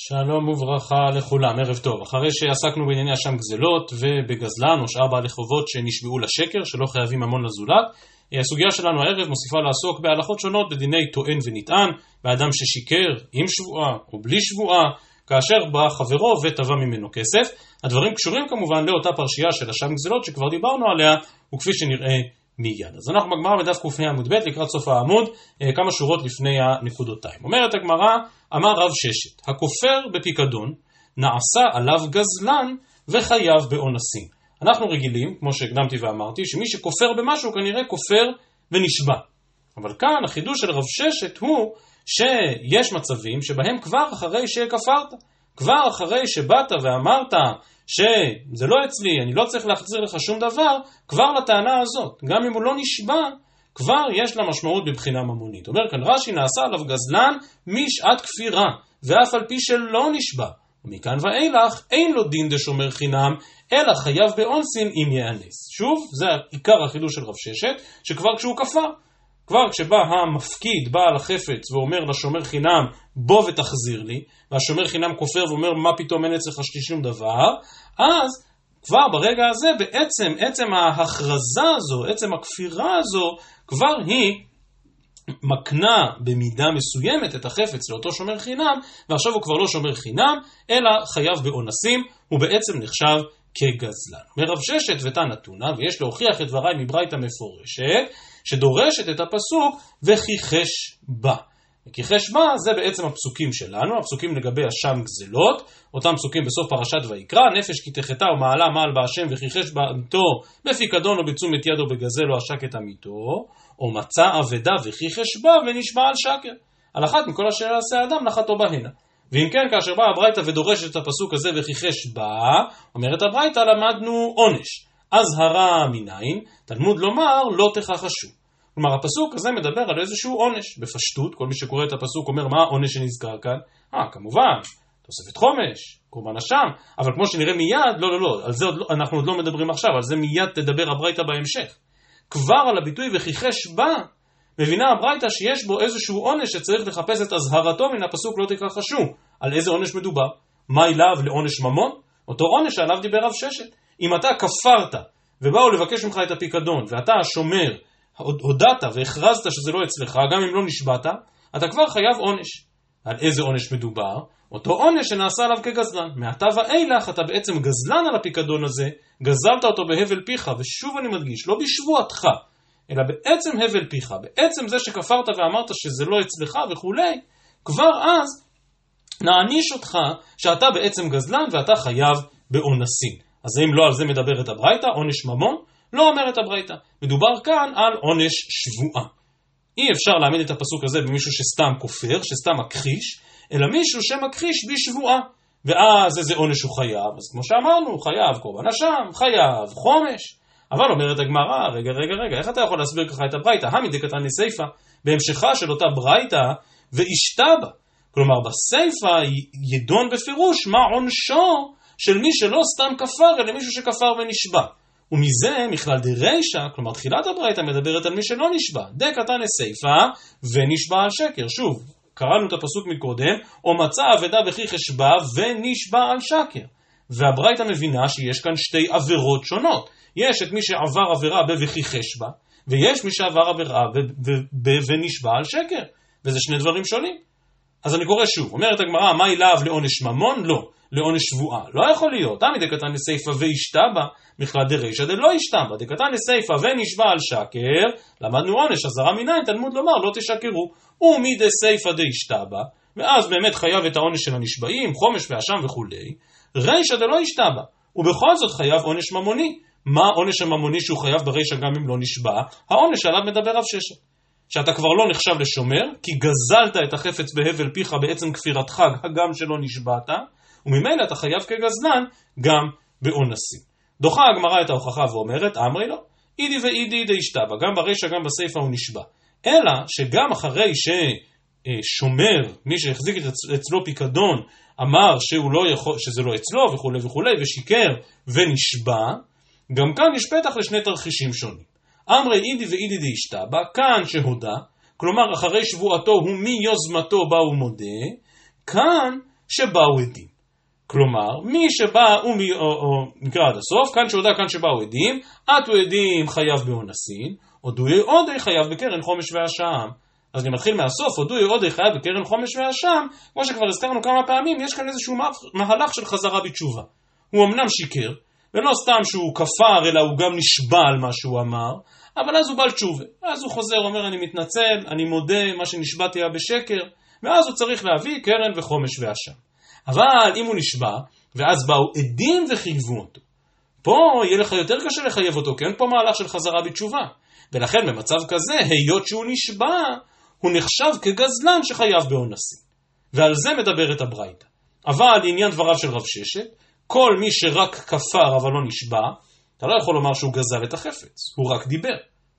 שלום וברכה לכולם, ערב טוב. אחרי שעסקנו בענייני אשם גזלות ובגזלן או שאר בעלי חובות שנשבעו לשקר, שלא חייבים ממון לזולת, הסוגיה שלנו הערב מוסיפה לעסוק בהלכות שונות בדיני טוען ונטען, באדם ששיקר עם שבועה או בלי שבועה, כאשר בא חברו ותבע ממנו כסף. הדברים קשורים כמובן לאותה פרשייה של אשם גזלות שכבר דיברנו עליה, וכפי שנראה מיד. אז אנחנו בגמרא בדף ק"ה עמוד ב' לקראת סוף העמוד, כמה שורות לפני הנקודותיים. אומרת הגמרא, אמר רב ששת, הכופר בפיקדון נעשה עליו גזלן וחייב באונסים. אנחנו רגילים, כמו שהקדמתי ואמרתי, שמי שכופר במשהו כנראה כופר ונשבע. אבל כאן החידוש של רב ששת הוא שיש מצבים שבהם כבר אחרי שכפרת, כבר אחרי שבאת ואמרת שזה לא אצלי, אני לא צריך להחזיר לך שום דבר, כבר לטענה הזאת, גם אם הוא לא נשבע, כבר יש לה משמעות בבחינה ממונית. אומר כאן רש"י, נעשה עליו גזלן משעת כפירה, ואף על פי שלא נשבע. ומכאן ואילך אין לו דין דשומר חינם, אלא חייב באונסין אם יאנס. שוב, זה עיקר החידוש של רב ששת, שכבר כשהוא כפר, כבר כשבא המפקיד, בעל החפץ, ואומר לשומר חינם, בוא ותחזיר לי, והשומר חינם כופר ואומר, מה פתאום אין אצלך שום דבר, אז כבר ברגע הזה, עצם ההכרזה הזו, עצם הכפירה הזו, כבר היא מקנה במידה מסוימת את החפץ לאותו שומר חינם, ועכשיו הוא כבר לא שומר חינם, אלא חייב באונסים, הוא בעצם נחשב כגזלן. אומר רב ששת ותא נתונה, ויש להוכיח את דבריי מברייתא מפורשת, שדורשת את הפסוק וכיחש בה. וכיחש בה זה בעצם הפסוקים שלנו, הפסוקים לגבי אשם גזלות, אותם פסוקים בסוף פרשת ויקרא, נפש כי תחתה ומעלה מעל בהשם וכיחש בה עמיתו בפיקדון או בתשומת יד או בגזל או עשק את עמיתו, או מצא אבדה וכיחש בה ונשבע על שקר. על אחת מכל אשר יעשה האדם נחתו בהנה. ואם כן, כאשר באה הברייתא ודורשת את הפסוק הזה וכיחש בה, אומרת הברייתא למדנו עונש. אזהרה מניין, תלמוד לומר לא תכחשו. כלומר הפסוק הזה מדבר על איזשהו עונש. בפשטות, כל מי שקורא את הפסוק אומר מה העונש שנזכר כאן? כמובן, תוספת חומש, קורבן אשם, אבל כמו שנראה מיד, לא, על זה אנחנו עוד לא מדברים עכשיו, על זה מיד תדבר הברייתא בהמשך. כבר על הביטוי וכיחש בה, מבינה הברייתא שיש בו איזשהו עונש שצריך לחפש את הזהרתו מן הפסוק לא תכחשו. על איזה עונש מדובר? מה אליו לעונש ממון? אותו עונש שעליו דיבר רב ששת. אם אתה כפרת ובאו לבקש ממך את הפיקדון ואתה השומר, הודעת והכרזת שזה לא אצלך, גם אם לא נשבעת, אתה כבר חייב עונש. על איזה עונש מדובר? אותו עונש שנעשה עליו כגזלן. מעתה ואילך אתה בעצם גזלן על הפיקדון הזה, גזלת אותו בהבל פיך, ושוב אני מדגיש, לא בשבועתך, אלא בעצם הבל פיך, בעצם זה שכפרת ואמרת שזה לא אצלך וכולי, כבר אז נעניש אותך שאתה בעצם גזלן ואתה חייב באונסים. אז אם לא על זה מדברת הברייתא, עונש ממון, לא אומרת הברייתא. מדובר כאן על עונש שבועה. אי אפשר להעמיד את הפסוק הזה במישהו שסתם כופר, שסתם מכחיש, אלא מישהו שמכחיש בשבועה. ואז איזה עונש הוא חייב? אז כמו שאמרנו, חייב קורבן אשם, חייב חומש. אבל אומרת הגמרא, רגע, איך אתה יכול להסביר ככה את הברייתא? המדקתן לסייפא, בהמשכה של אותה ברייתא, ואשתה בה. כלומר, בסייפא ידון בפירוש מה עונשו של מי שלא סתם כפר, אלא מישהו שכפר ונשבע. ומזה מכלל דרישא, כלומר תחילת הברייתא מדברת על מי שלא נשבע. דקתן לסייפא ונשבע על שקר. שוב, קראנו את הפסוק מקודם, או מצא אבדה וכיחש בה ונשבע על שקר. והברייתא מבינה שיש כאן שתי עבירות שונות. יש את מי שעבר עבירה וכיחש בה, ויש מי שעבר עבירה ונשבע על שקר. וזה שני דברים שונים. אז אני קורא שוב, אומרת הגמרא, מה אליו לעונש ממון? לא. לעונש שבועה. לא יכול להיות. תמי דקתן לסייפא ואשתה בה, מכלל דרישא דלא אשתה בה. דקתן לסייפא ונשבע על שקר, למדנו עונש, אזהרה מניין, תלמוד לומר, לא תשקרו. ומי דסייפא דאשתה בה, ואז באמת חייב את העונש של הנשבעים, חומש ואשם וכולי. רישא דלא אשתה בה, ובכל זאת חייב עונש ממוני. מה העונש הממוני שהוא חייב ברישא גם אם לא נשבע? העונש עליו מדבר רב ששת. שאתה כבר לא נחשב לשומר, כי גזלת את החפץ בהבל פיך בעצם כפירתך, גם שלא נשבעת, וממילא אתה חייב כגזלן גם באונסים. דוחה הגמרא את ההוכחה ואומרת, אמרי לא, אידי ואידי דאשתה בה, גם ברישא גם בסייפא הוא נשבע. אלא שגם אחרי ששומר, מי שהחזיק אצלו פיקדון, אמר שזה לא אצלו וכולי ושיקר ונשבע, גם כאן יש פתח לשני תרחישים שונים. אמרי אידי ואידי דאשתה בה, כאן שהודה, כלומר אחרי שבועתו הוא מיוזמתו בא ומודה, כאן שבאו עדים. כלומר, מי שבא, נקרא עד הסוף, כאן שהודע כאן שבאו עדים, עטו עדים חייב באונסין, הודוי עודי חייב בקרן חומש והאשם. אז אני מתחיל מהסוף, הודוי עודי חייב בקרן חומש והאשם, כמו שכבר הזכרנו כמה פעמים, יש כאן איזשהו מהלך של חזרה בתשובה. הוא אמנם שיקר, ולא סתם שהוא כפר, אלא הוא גם נשבע על מה שהוא אמר, אבל אז הוא בא לתשובה. אז הוא חוזר, אומר, אני מתנצל, אני מודה, מה שנשבעתי היה בשקר, ואז הוא צריך להביא קרן וחומש והאשם. אבל אם הוא נשבע, ואז באו עדים וחייבו אותו, פה יהיה לך יותר קשה לחייב אותו, כי אין פה מהלך של חזרה בתשובה. ולכן במצב כזה, היות שהוא נשבע, הוא נחשב כגזלן שחייב באונסין. ועל זה מדברת הברייתא. אבל לעניין דבריו של רב ששת, כל מי שרק כפר אבל לא נשבע, אתה לא יכול לומר שהוא גזל את החפץ, הוא רק דיבר.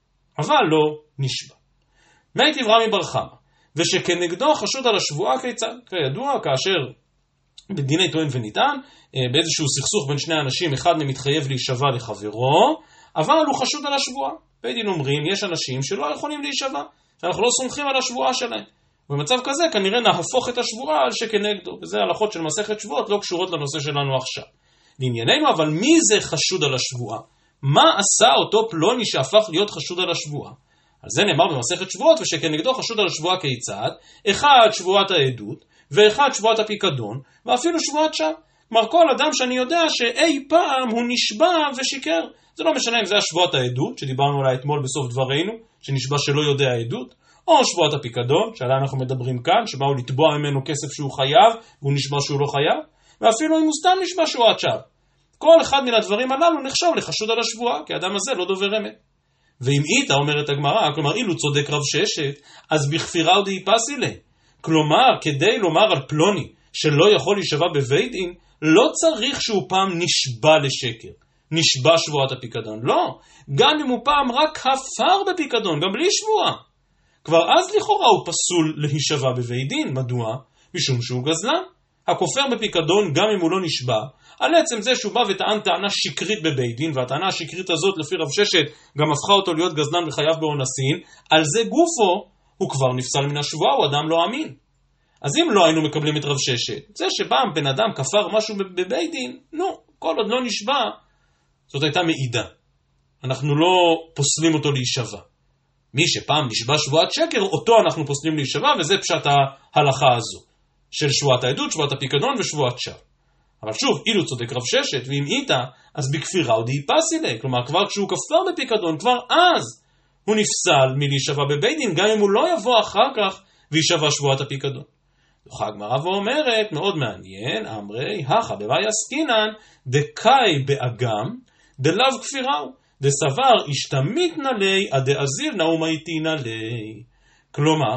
אבל לא נשבע. מייטיב רמי בר חמא, ושכנגדו חשוד על השבועה כיצד? כידוע, כאשר בדיני טוען וניתן, באיזשהו סכסוך בין שני אנשים, אחד מהם מתחייב להישבע לחברו, אבל הוא חשוד על השבועה. בית דין אומרים, יש אנשים שלא יכולים להישבע, שאנחנו לא סומכים על השבועה שלהם. במצב כזה כנראה נהפוך את השבועה על שכנגדו, וזה הלכות של מסכת שבועות לא קשורות לנושא שלנו עכשיו. לענייננו, אבל מי זה חשוד על השבועה? מה עשה אותו פלוני שהפך להיות חשוד על השבועה? על זה נאמר במסכת שבועות, ושכנגדו חשוד על השבועה כיצד? אחד שבועת העדות, ואחד שבועת הפיקדון, ואפילו שבועת שווא. כלומר, כל אדם שאני יודע שאי פעם הוא נשבע ושיקר. זה לא משנה אם זה השבועת העדות, שדיברנו עליה אתמול בסוף דברינו, שנשבע שלא יודע העדות, או שבועת הפיקדון, שעליה אנחנו מדברים כאן, שבאו לתבוע ממנו כסף שהוא חייב, והוא נשבע שהוא לא חייב, ואפילו אם הוא סתם נשבע שבועת שווא. כל אחד מן הדברים הללו נחשב לחשוד על השבועה, כי האדם הזה לא דובר אמת. ואם איתה, אומרת הגמרא, כלומר, אילו צודק רב ששת, אז בכפירה עוד ייפסי לה. כלומר, כדי לומר על פלוני שלא יכול להישבע בבית דין, לא צריך שהוא פעם נשבע לשקר, נשבע שבועת הפיקדון. לא, גם אם הוא פעם רק כפר בפיקדון, גם בלי שבועה. כבר אז לכאורה הוא פסול להישבע בבית דין. מדוע? משום שהוא גזלן. הכופר בפיקדון, גם אם הוא לא נשבע, על עצם זה שהוא בא וטען טענה שקרית בבית דין, והטענה השקרית הזאת לפי רב ששת גם הפכה אותו להיות גזלן וחייב באונסין, על זה גופו הוא כבר נפסל מן השבועה, הוא אדם לא אמין. אז אם לא היינו מקבלים את רב ששת, זה שבאם בן אדם כפר משהו בבית דין, כל עוד לא נשבע, זאת הייתה מעידה. אנחנו לא פוסלים אותו להישבע. מי שפעם נשבע שבועת שקר, אותו אנחנו פוסלים להישבע, וזה פשט ההלכה הזו, של שבועת העדות, שבועת הפיקדון ושבועת שווא. אבל שוב, אילו צודק רב ששת, ואם איתה, אז בכפירה עוד ייפסי לה. כלומר, כבר כשהוא כפר בפיקדון, כבר אז הוא נפסל מלהישבע בבית דין, גם אם הוא לא יבוא אחר כך וישבע שבועת הפיקדון. דוחה הגמרא ואומרת, מאוד מעניין, אמרי, הכה בבאי עסקינן, דקאי באגם, דלאו כפיראו, דסבר השתמית נלי, הדאזיר נאום הייתינה לי. כלומר,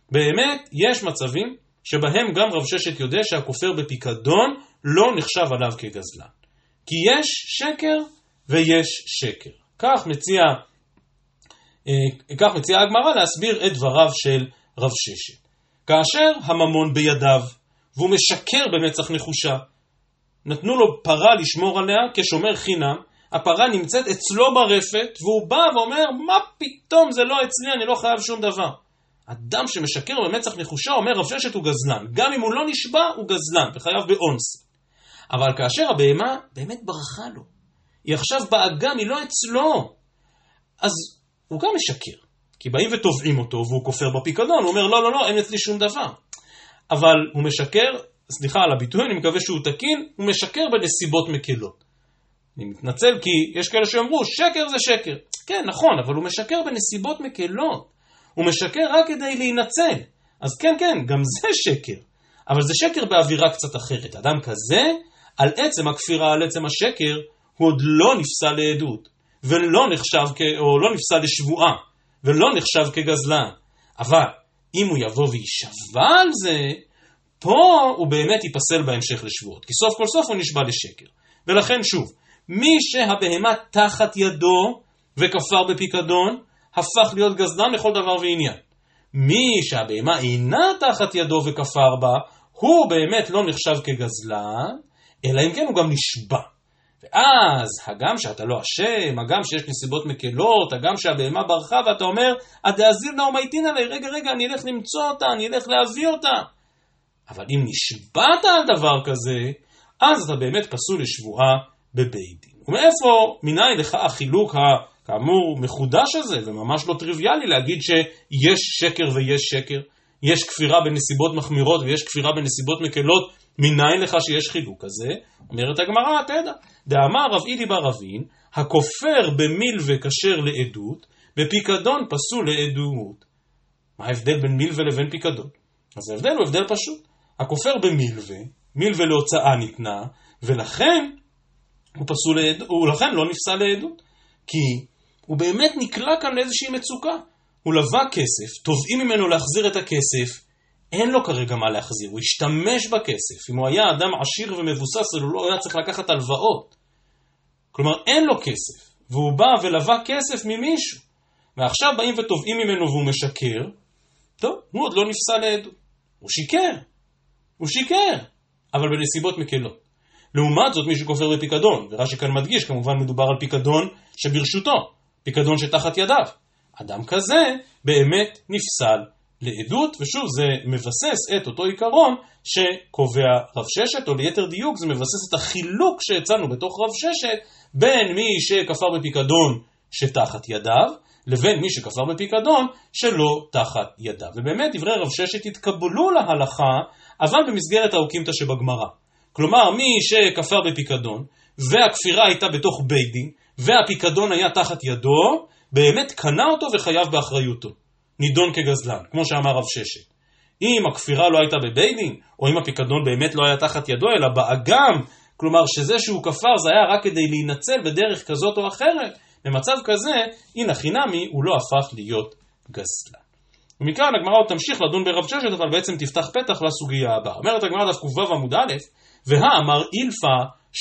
באמת יש מצבים שבהם גם רב ששת יודע שהכופר בפיקדון לא נחשב עליו כגזלן. כי יש שקר ויש שקר. כך מציעה הגמרא להסביר את דבריו של רב ששת. כאשר הממון בידיו, והוא משקר במצח נחושה, נתנו לו פרה לשמור עליה כשומר חינם, הפרה נמצאת אצלו ברפת, והוא בא ואומר, מה פתאום זה לא אצלי, אני לא חייב שום דבר. אדם שמשקר במצח נחושה אומר רב ששת הוא גזלן, גם אם הוא לא נשבע הוא גזלן, וחייב באונס. אבל כאשר הבהמה באמת ברחה לו, היא עכשיו באגם, היא לא אצלו, אז הוא גם משקר. כי באים ותובעים אותו, והוא כופר בפיקדון, הוא אומר, לא, אין אצלי שום דבר. אבל הוא משקר, סליחה על הביטוי, אני מקווה שהוא תקין, הוא משקר בנסיבות מקלות. אני מתנצל כי יש כאלה שאומרו, שקר זה שקר. כן, נכון, אבל הוא משקר בנסיבות מקלות. הוא משקר רק כדי להינצל. אז כן, גם זה שקר. אבל זה שקר באווירה קצת אחרת. אדם כזה, על עצם הכפירה, על עצם השקר, הוא עוד לא נפסל לעדות, ולא נחשב או לא נפסל לשבועה. ולא נחשב כגזלן. אבל אם הוא יבוא וישבע על זה, פה הוא באמת ייפסל בהמשך לשבועות. כי סוף כל סוף הוא נשבע לשקר. ולכן שוב, מי שהבהמה תחת ידו וכפר בפיקדון, הפך להיות גזלן לכל דבר ועניין. מי שהבהמה אינה תחת ידו וכפר בה, הוא באמת לא נחשב כגזלן, אלא אם כן הוא גם נשבע. ואז, הגם שאתה לא אשם, הגם שיש נסיבות מקלות, הגם שהבהמה ברחה ואתה אומר, הדאזיר נאום הייתין עלי, רגע, אני אלך למצוא אותה, אני אלך להביא אותה. אבל אם נשבעת על דבר כזה, אז אתה באמת פסול לשבועה בבית דין. ומאיפה מנין לך החילוק כאמור מחודש הזה, וממש לא טריוויאלי להגיד שיש שקר ויש שקר, יש כפירה בנסיבות מחמירות ויש כפירה בנסיבות מקלות, מנין לך שיש חילוק כזה? אומרת הגמרא, תדע, דאמר רב אילי בר אבין, הכופר במילווה כשר לעדות, בפיקדון פסול לעדות. מה ההבדל בין מילווה לבין פיקדון? אז ההבדל הוא הבדל פשוט. הכופר במילווה, מילווה להוצאה ניתנה, ולכן הוא פסול לעדות, ולכן לא נפסל לעדות. כי הוא באמת נקלע כאן לאיזושהי מצוקה. הוא לווה כסף, תובעים ממנו להחזיר את הכסף, אין לו כרגע מה להחזיר, הוא השתמש בכסף. אם הוא היה אדם עשיר ומבוסס, הוא לא היה צריך לקחת הלוואות. כלומר, אין לו כסף, והוא בא ולווה כסף ממישהו, ועכשיו באים ותובעים ממנו והוא משקר, טוב, הוא עוד לא נפסל לעדות. הוא שיקר, אבל בנסיבות מקלות. לעומת זאת, מי שכופר בפיקדון, ורש"י כאן מדגיש, כמובן מדובר על פיקדון שברשותו, פיקדון שתחת ידיו. אדם כזה באמת נפסל לעדות, ושוב זה מבסס את אותו עיקרון שקובע רב ששת, או ליתר דיוק זה מבסס את החילוק שהצענו בתוך רב ששת, בין מי שכפר בפיקדון שתחת ידיו, לבין מי שכפר בפיקדון שלא תחת ידיו. ובאמת דברי רב ששת התקבלו להלכה, אבל במסגרת האוקימתא שבגמרא. כלומר, מי שכפר בפיקדון, והכפירה הייתה בתוך בית דין, והפיקדון היה תחת ידו, באמת קנה אותו וחייב באחריותו. נידון כגזלן, כמו שאמר רב ששת. אם הכפירה לא הייתה בבית דין, או אם הפיקדון באמת לא היה תחת ידו, אלא באגם, כלומר שזה שהוא כפר זה היה רק כדי להינצל בדרך כזאת או אחרת, במצב כזה, הנה חינמי, הוא לא הפך להיות גזלן. ומכאן הגמרא עוד תמשיך לדון ברב ששת, אבל בעצם תפתח פתח לסוגיה הבאה. אומרת הגמרא דף ק"ו עמוד א', והאמר אילפה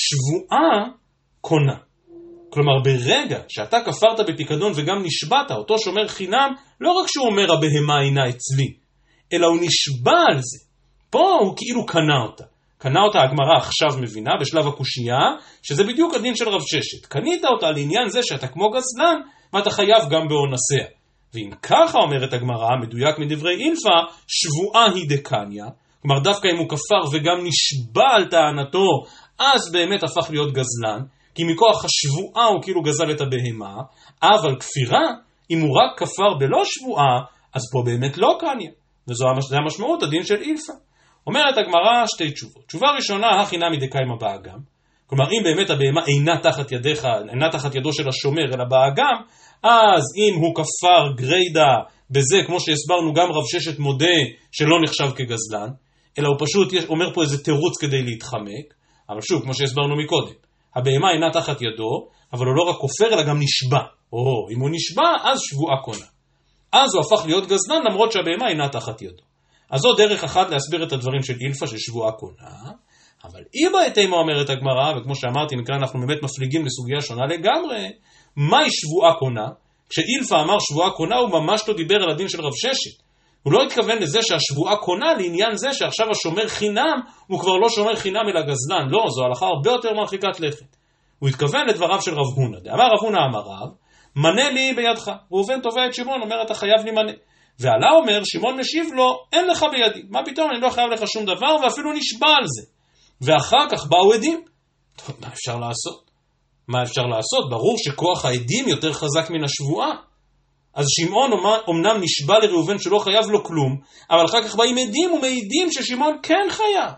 שבועה קונה. כלומר, ברגע שאתה כפרת בפיקדון וגם נשבעת, אותו שומר חינם, לא רק שהוא אומר הבהמה אינה אצלי, אלא הוא נשבע על זה. פה הוא כאילו קנה אותה. קנה אותה הגמרא עכשיו מבינה, בשלב הקושייה, שזה בדיוק הדין של רב ששת. קנית אותה לעניין זה שאתה כמו גזלן, ואתה חייב גם באונסיה. ואם ככה אומרת הגמרא, מדויק מדברי אילפה, שבועה היא דקניה, כלומר דווקא אם הוא כפר וגם נשבע על טענתו, אז באמת הפך להיות גזלן, כי מכוח השבועה הוא כאילו גזל את הבהמה, אבל כפירה, אם הוא רק כפר בלא שבועה, אז פה באמת לא קניה. וזו המשמעות הדין של אילפה. אומרת הגמרא שתי תשובות. תשובה ראשונה, החינמי דקיימא באגם. כלומר, אם באמת הבהמה אינה תחת ידיך, אינה תחת ידו של השומר, אלא באגם, אז אם הוא כפר גריידה בזה, כמו שהסברנו, גם רב ששת מודה שלא נחשב כגזלן, אלא הוא פשוט אומר פה איזה תירוץ כדי להתחמק, אבל שוב, כמו שהסברנו מקודם, הבהמה אינה תחת ידו, אבל הוא לא רק כופר, אלא גם נשבע. אם הוא נשבע, אז שבועה קונה. אז הוא הפך להיות גזלן, למרות שהבהמה אינה תחת ידו. אז זו דרך אחת להסביר את הדברים של אילפה, ששבועה קונה, אבל איבא אתימה אומרת הגמרא, וכמו שאמרתי, מכאן אנחנו באמת מפליגים לסוגיה שונה לגמרי, מהי שבועה קונה? כשאילפה אמר שבועה קונה, הוא ממש לא דיבר על הדין של רב ששת. הוא לא התכוון לזה שהשבועה קונה לעניין זה שעכשיו השומר חינם, הוא כבר לא שומר חינם אלא גזלן. לא, זו הלכה הרבה יותר מרחיקת לכת. הוא התכוון לדבריו של רב הונא. דאמר רב הונא אמר רב, מנה לי בידך. ראובן תובע את שמעון, אומר אתה חייב לי מנה. ועלה אומר, שמעון משיב לו, אין לך בידי. מה פתאום, אני לא חייב לך שום דבר, ואפילו נשבע על זה. ואחר כך באו עדים. טוב, מה אפשר לעשות? מה אפשר לעשות? ברור שכוח העדים יותר חזק מן השבועה. אז שמעון אומנם נשבע לראובן שלא חייב לו כלום, אבל אחר כך באים עדים ומעידים ששמעון כן חייב.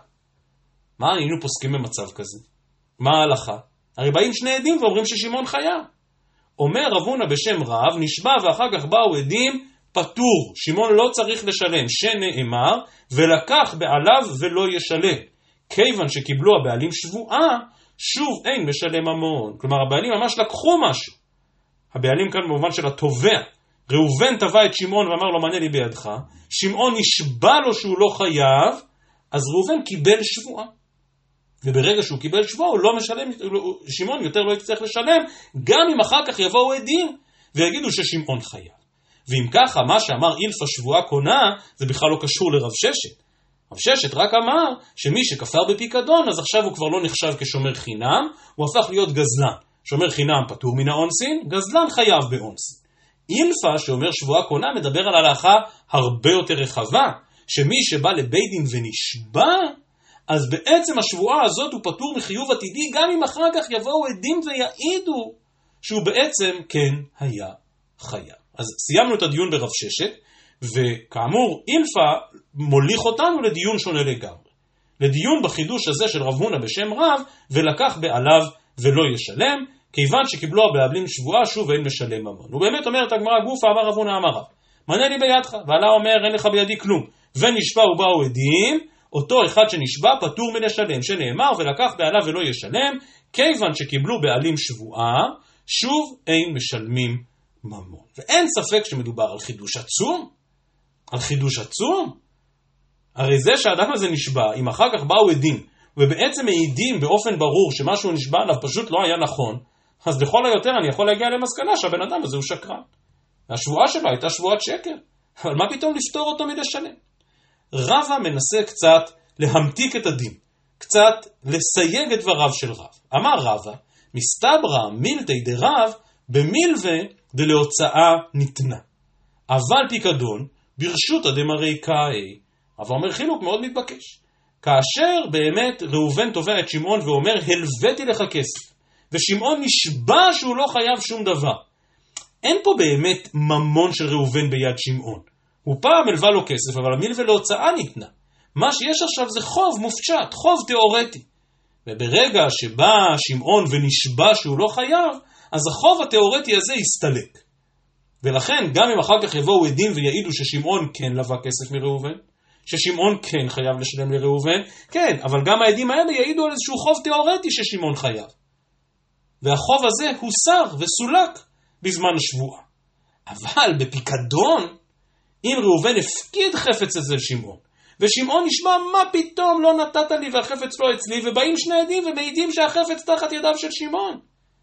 מה היינו פוסקים במצב כזה? מה ההלכה? הרי באים שני עדים ואומרים ששמעון חייב. אומר רב הונא בשם רב, נשבע ואחר כך באו עדים, פטור. שמעון לא צריך לשלם, שנאמר, ולקח בעליו ולא ישלם. כיוון שקיבלו הבעלים שבועה, שוב אין משלם ממון. כלומר, הבעלים ממש לקחו משהו. הבעלים כאן במובן של התובע. ראובן תבע את שמעון ואמר לו מנה לי בידך, שמעון נשבע לו שהוא לא חייב, אז ראובן קיבל שבועה. וברגע שהוא קיבל שבועה הוא לא משלם, שמעון יותר לא יצטרך לשלם, גם אם אחר כך יבואו עדים ויגידו ששמעון חייב. ואם ככה, מה שאמר אילפה שבועה קונה, זה בכלל לא קשור לרב ששת. רב ששת רק אמר שמי שכפר בפיקדון, אז עכשיו הוא כבר לא נחשב כשומר חינם, הוא הפך להיות גזלן. שומר חינם פטור מן האונסין, גזלן חייב באונסין. אילפה שאומר שבועה קונה מדבר על הלכה הרבה יותר רחבה, שמי שבא לבית דין ונשבע, אז בעצם השבועה הזאת הוא פטור מחיוב עתידי, גם אם אחר כך יבואו עדים ויעידו שהוא בעצם כן היה חייב. אז סיימנו את הדיון ברב ששת, וכאמור אילפא מוליך אותנו לדיון שונה לגמרי. לדיון בחידוש הזה של רב הונא בשם רב, ולקח בעליו ולא ישלם, כיוון שקיבלו הבעלים שבועה שוב אין משלם ממון. הוא באמת אומר את הגמרא גופה, אמר רב הונא אמר רב, מנה לי בידך, ועלה אומר אין לך בידי כלום, ונשבע ובאו עדים, אותו אחד שנשבע פטור מלשלם, שנאמר ולקח בעליו ולא ישלם, כיוון שקיבלו בעלים שבועה, שוב אין משלמים ממון. ואין ספק שמדובר על חידוש עצום, על חידוש עצום. הרי זה שהאדם הזה נשבע, אם אחר כך באו עדים, ובעצם מעידים באופן ברור שמשהו נשבע עליו פשוט לא היה נכון, אז לכל היותר אני יכול להגיע למסקנה שהבן אדם הזה הוא שקרן. השבועה שלו הייתה שבועת שקר, אבל מה פתאום לפתור אותו מלשלם? רבא מנסה קצת להמתיק את הדין, קצת לסייג את דבריו של רב. אמר רבא, מסתברא מילתא דרב במילווה דלהוצאה ניתנה. אבל פיקדון ברשותא דמריקאי. אבל אומר חילוק מאוד מתבקש. כאשר באמת ראובן תובע את שמעון ואומר הלוויתי לך כסף, ושמעון נשבע שהוא לא חייב שום דבר, אין פה באמת ממון של ראובן ביד שמעון. הוא פעם הלווה לו כסף, אבל המילווה להוצאה ניתנה. מה שיש עכשיו זה חוב מופשט, חוב תיאורטי. וברגע שבא שמעון ונשבע שהוא לא חייב, אז החוב התיאורטי הזה יסתלק. ולכן גם אם אחר כך יבואו עדים ויעידו ששמעון כן לווה כסף מראובן, ששמעון כן חייב לשלם לראובן, כן, אבל גם העדים האלה יעידו על איזשהו חוב תיאורטי ששמעון חייב. והחוב הזה הוסר וסולק בזמן השבועה. אבל בפיקדון, אם ראובן הפקיד חפץ אצל שמעון, ושמעון נשמע מה פתאום לא נתת לי והחפץ לא אצלי, ובאים שני עדים ומעידים שהחפץ תחת ידיו של שמעון.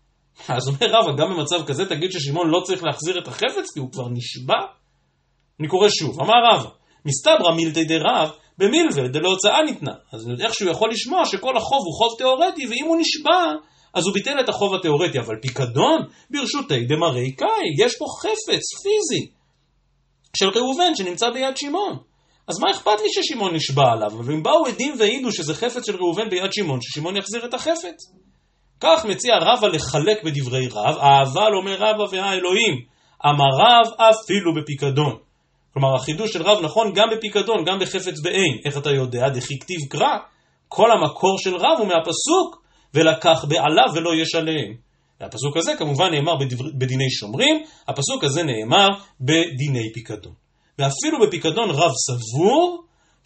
אז אומר רבא, גם במצב כזה תגיד ששמעון לא צריך להחזיר את החפץ כי הוא כבר נשבע? אני קורא שוב, אמר רבא, מסתברא מילתא דרב במילווה דלהוצאה ניתנה. אז איכשהו יכול לשמוע שכל החוב הוא חוב תיאורטי, ואם הוא נשבע אז הוא ביטל את החוב התיאורטי, אבל פיקדון ברשותי דמריקאי, יש פה חפץ פיזי של ראובן שנמצא ביד שמעון. אז מה אכפת לי ששמעון נשבע עליו? אבל אם באו עדים והעידו שזה חפץ של ראובן ביד שמעון, ששמעון יחזיר את החפץ. כך מציע רבא לחלק בדברי רב, אבל אומר רבא והאלוהים, אמר רב אפילו בפיקדון. כלומר החידוש של רב נכון גם בפיקדון, גם בחפץ בעין. איך אתה יודע? דכי כתיב קרא, כל המקור של רב הוא מהפסוק, ולקח בעליו ולא ישלם. והפסוק הזה כמובן נאמר בדיני שומרים, הפסוק הזה נאמר בדיני פיקדון. ואפילו בפיקדון רב סבור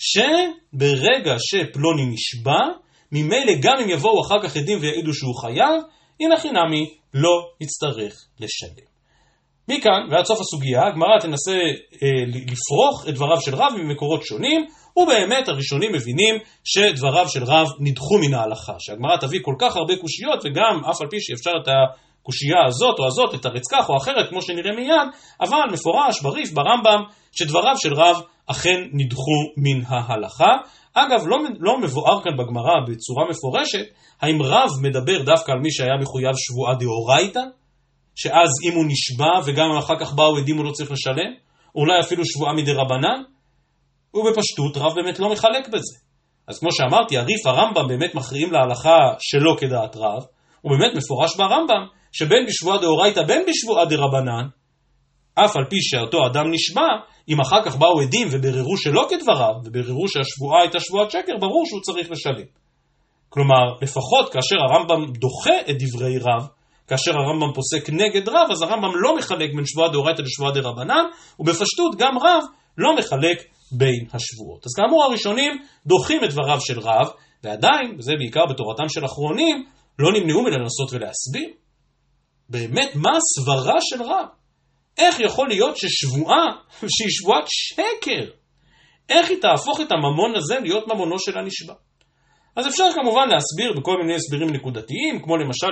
שברגע שפלוני נשבע, ממילא גם אם יבואו אחר כך עדים ויעידו שהוא חייב, הנה חינמי לא יצטרך לשלם. מכאן ועד סוף הסוגיה, הגמרא תנסה לפרוח את דבריו של רב ממקורות שונים, ובאמת הראשונים מבינים שדבריו של רב נדחו מן ההלכה, שהגמרא תביא כל כך הרבה קושיות, וגם אף על פי שאפשר את הקושייה הזאת או הזאת, לתרץ כך או אחרת, כמו שנראה מיד, אבל מפורש בריף ברמב"ם, שדבריו של רב אכן נדחו מן ההלכה. אגב, לא מבואר כאן בגמרא בצורה מפורשת, האם רב מדבר דווקא על מי שהיה מחויב שבועה דאורייתא, שאז אם הוא נשבע וגם אחר כך באו עדים הוא לא צריך לשלם, אולי אפילו שבועה מדרבנן, ובפשטות רב באמת לא מחלק בזה. אז כמו שאמרתי, הריף הרמב"ם באמת מכריעים להלכה שלא כדעת רב, ובאמת מפורש ברמב"ם שבין בשבועה דאורייתא בין בשבועה דרבנן, אף על פי שאותו אדם נשבע, אם אחר כך באו עדים וברירו שלא כדבריו, וברירו שהשבועה הייתה שבועת שקר, ברור שהוא צריך לשלם. כלומר, לפחות כאשר הרמב"ם דוחה את דברי רב, כאשר הרמב"ם פוסק נגד רב, אז הרמב"ם לא מחלק בין שבועה דאורייתא לשבועה דרבנן, ובפשטות גם רב לא מחלק בין השבועות. אז כאמור הראשונים דוחים את דבריו של רב, ועדיין, וזה בעיקר בתורתם של אחרונים, לא נמנעו מלנסות ולהסביר. באמת, מה הסברה של רב? איך יכול להיות ששבועה, שהיא שבועת שקר, איך היא תהפוך את הממון הזה להיות ממונו של הנשבע? אז אפשר כמובן להסביר בכל מיני הסברים נקודתיים, כמו למשל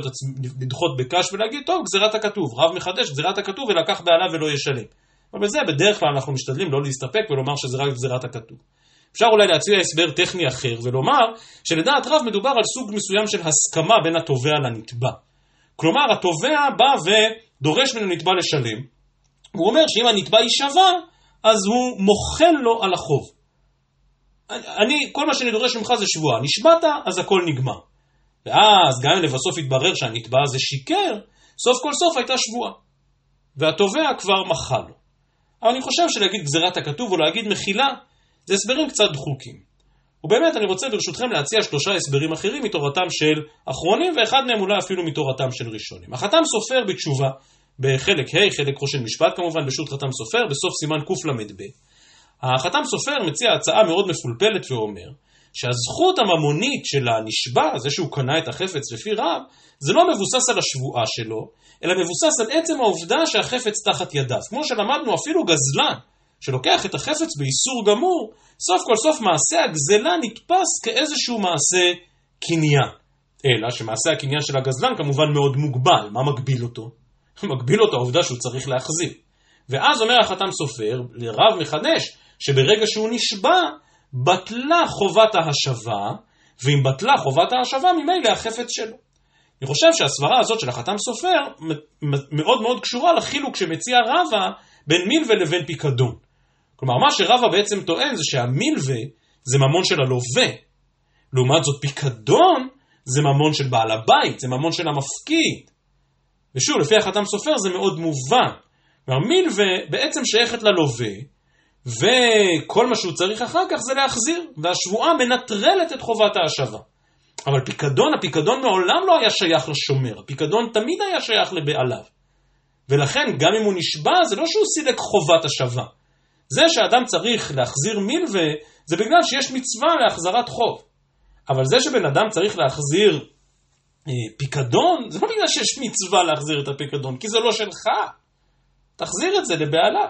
לדחות בקש ולהגיד, טוב, גזירת הכתוב, רב מחדש גזירת הכתוב ולקח בעליו ולא ישלם. אבל בזה בדרך כלל אנחנו משתדלים לא להסתפק ולומר שזה רק גזירת הכתוב. אפשר אולי להציע הסבר טכני אחר ולומר שלדעת רב מדובר על סוג מסוים של הסכמה בין התובע לנתבע. כלומר, התובע בא ודורש ממנו נתבע לשלם. הוא אומר שאם הנתבע יישבע, אז הוא מוחל לו על החוב. כל מה שאני דורש ממך זה שבועה, נשבעת, אז הכל נגמר. ואז גם אם לבסוף יתברר שהנתבע הזה שיקר, סוף כל סוף הייתה שבועה. והתובע כבר מחל לו. אבל אני חושב שלהגיד גזירת הכתוב או להגיד מחילה, זה הסברים קצת דחוקים. ובאמת אני רוצה ברשותכם להציע 3 הסברים אחרים מתורתם של אחרונים, ואחד מהם אולי אפילו מתורתם של ראשונים. החתם סופר בתשובה, בחלק ה', חלק ראש של משפט כמובן, בשו"ת חתם סופר, בסוף סימן קל"ב. החתם סופר מציע הצעה מאוד מפולפלת ואומר, שהזכות הממונית של הנשבע, זה שהוא קנה את החפץ לפי רב, זה לא מבוסס על השבועה שלו, אלא מבוסס על עצם העובדה שהחפץ תחת ידיו. כמו שלמדנו, אפילו גזלן, שלוקח את החפץ באיסור גמור, סוף כל סוף מעשה הגזלה נתפס כאיזשהו מעשה קניין. אלא שמעשה הקניין של הגזלן כמובן מאוד מוגבל. מה מגביל אותו? מגביל אותו העובדה שהוא צריך להחזיר. ואז אומר החתם סופר, לרב מחדש, שברגע שהוא נשבע, בטלה חובת ההשבה, ואם בטלה חובת ההשבה, ממילא החפץ שלו. אני חושב שהסברה הזאת של החתם סופר מאוד מאוד קשורה לחילוק שמציע רבא בין מילווה לבין פיקדון. כלומר, מה שרבא בעצם טוען זה שהמילווה זה ממון של הלווה. לעומת זאת, פיקדון זה ממון של בעל הבית, זה ממון של המפקיד. ושוב, לפי החתם סופר זה מאוד מובן. כלומר, מילווה בעצם שייכת ללווה, וכל מה שהוא צריך אחר כך זה להחזיר, והשבועה מנטרלת את חובת ההשבה. אבל הפיקדון מעולם לא היה שייך לשומר, הפיקדון תמיד היה שייך לבעליו. ולכן גם אם הוא נשבע, זה לא שהוא סילק חובת השבה. זה שאדם צריך להחזיר מילווה, זה בגלל שיש מצווה להחזרת חוב. אבל זה שבן אדם צריך להחזיר פיקדון, זה לא בגלל שיש מצווה להחזיר את הפיקדון, כי זה לא שלך. תחזיר את זה לבעליו.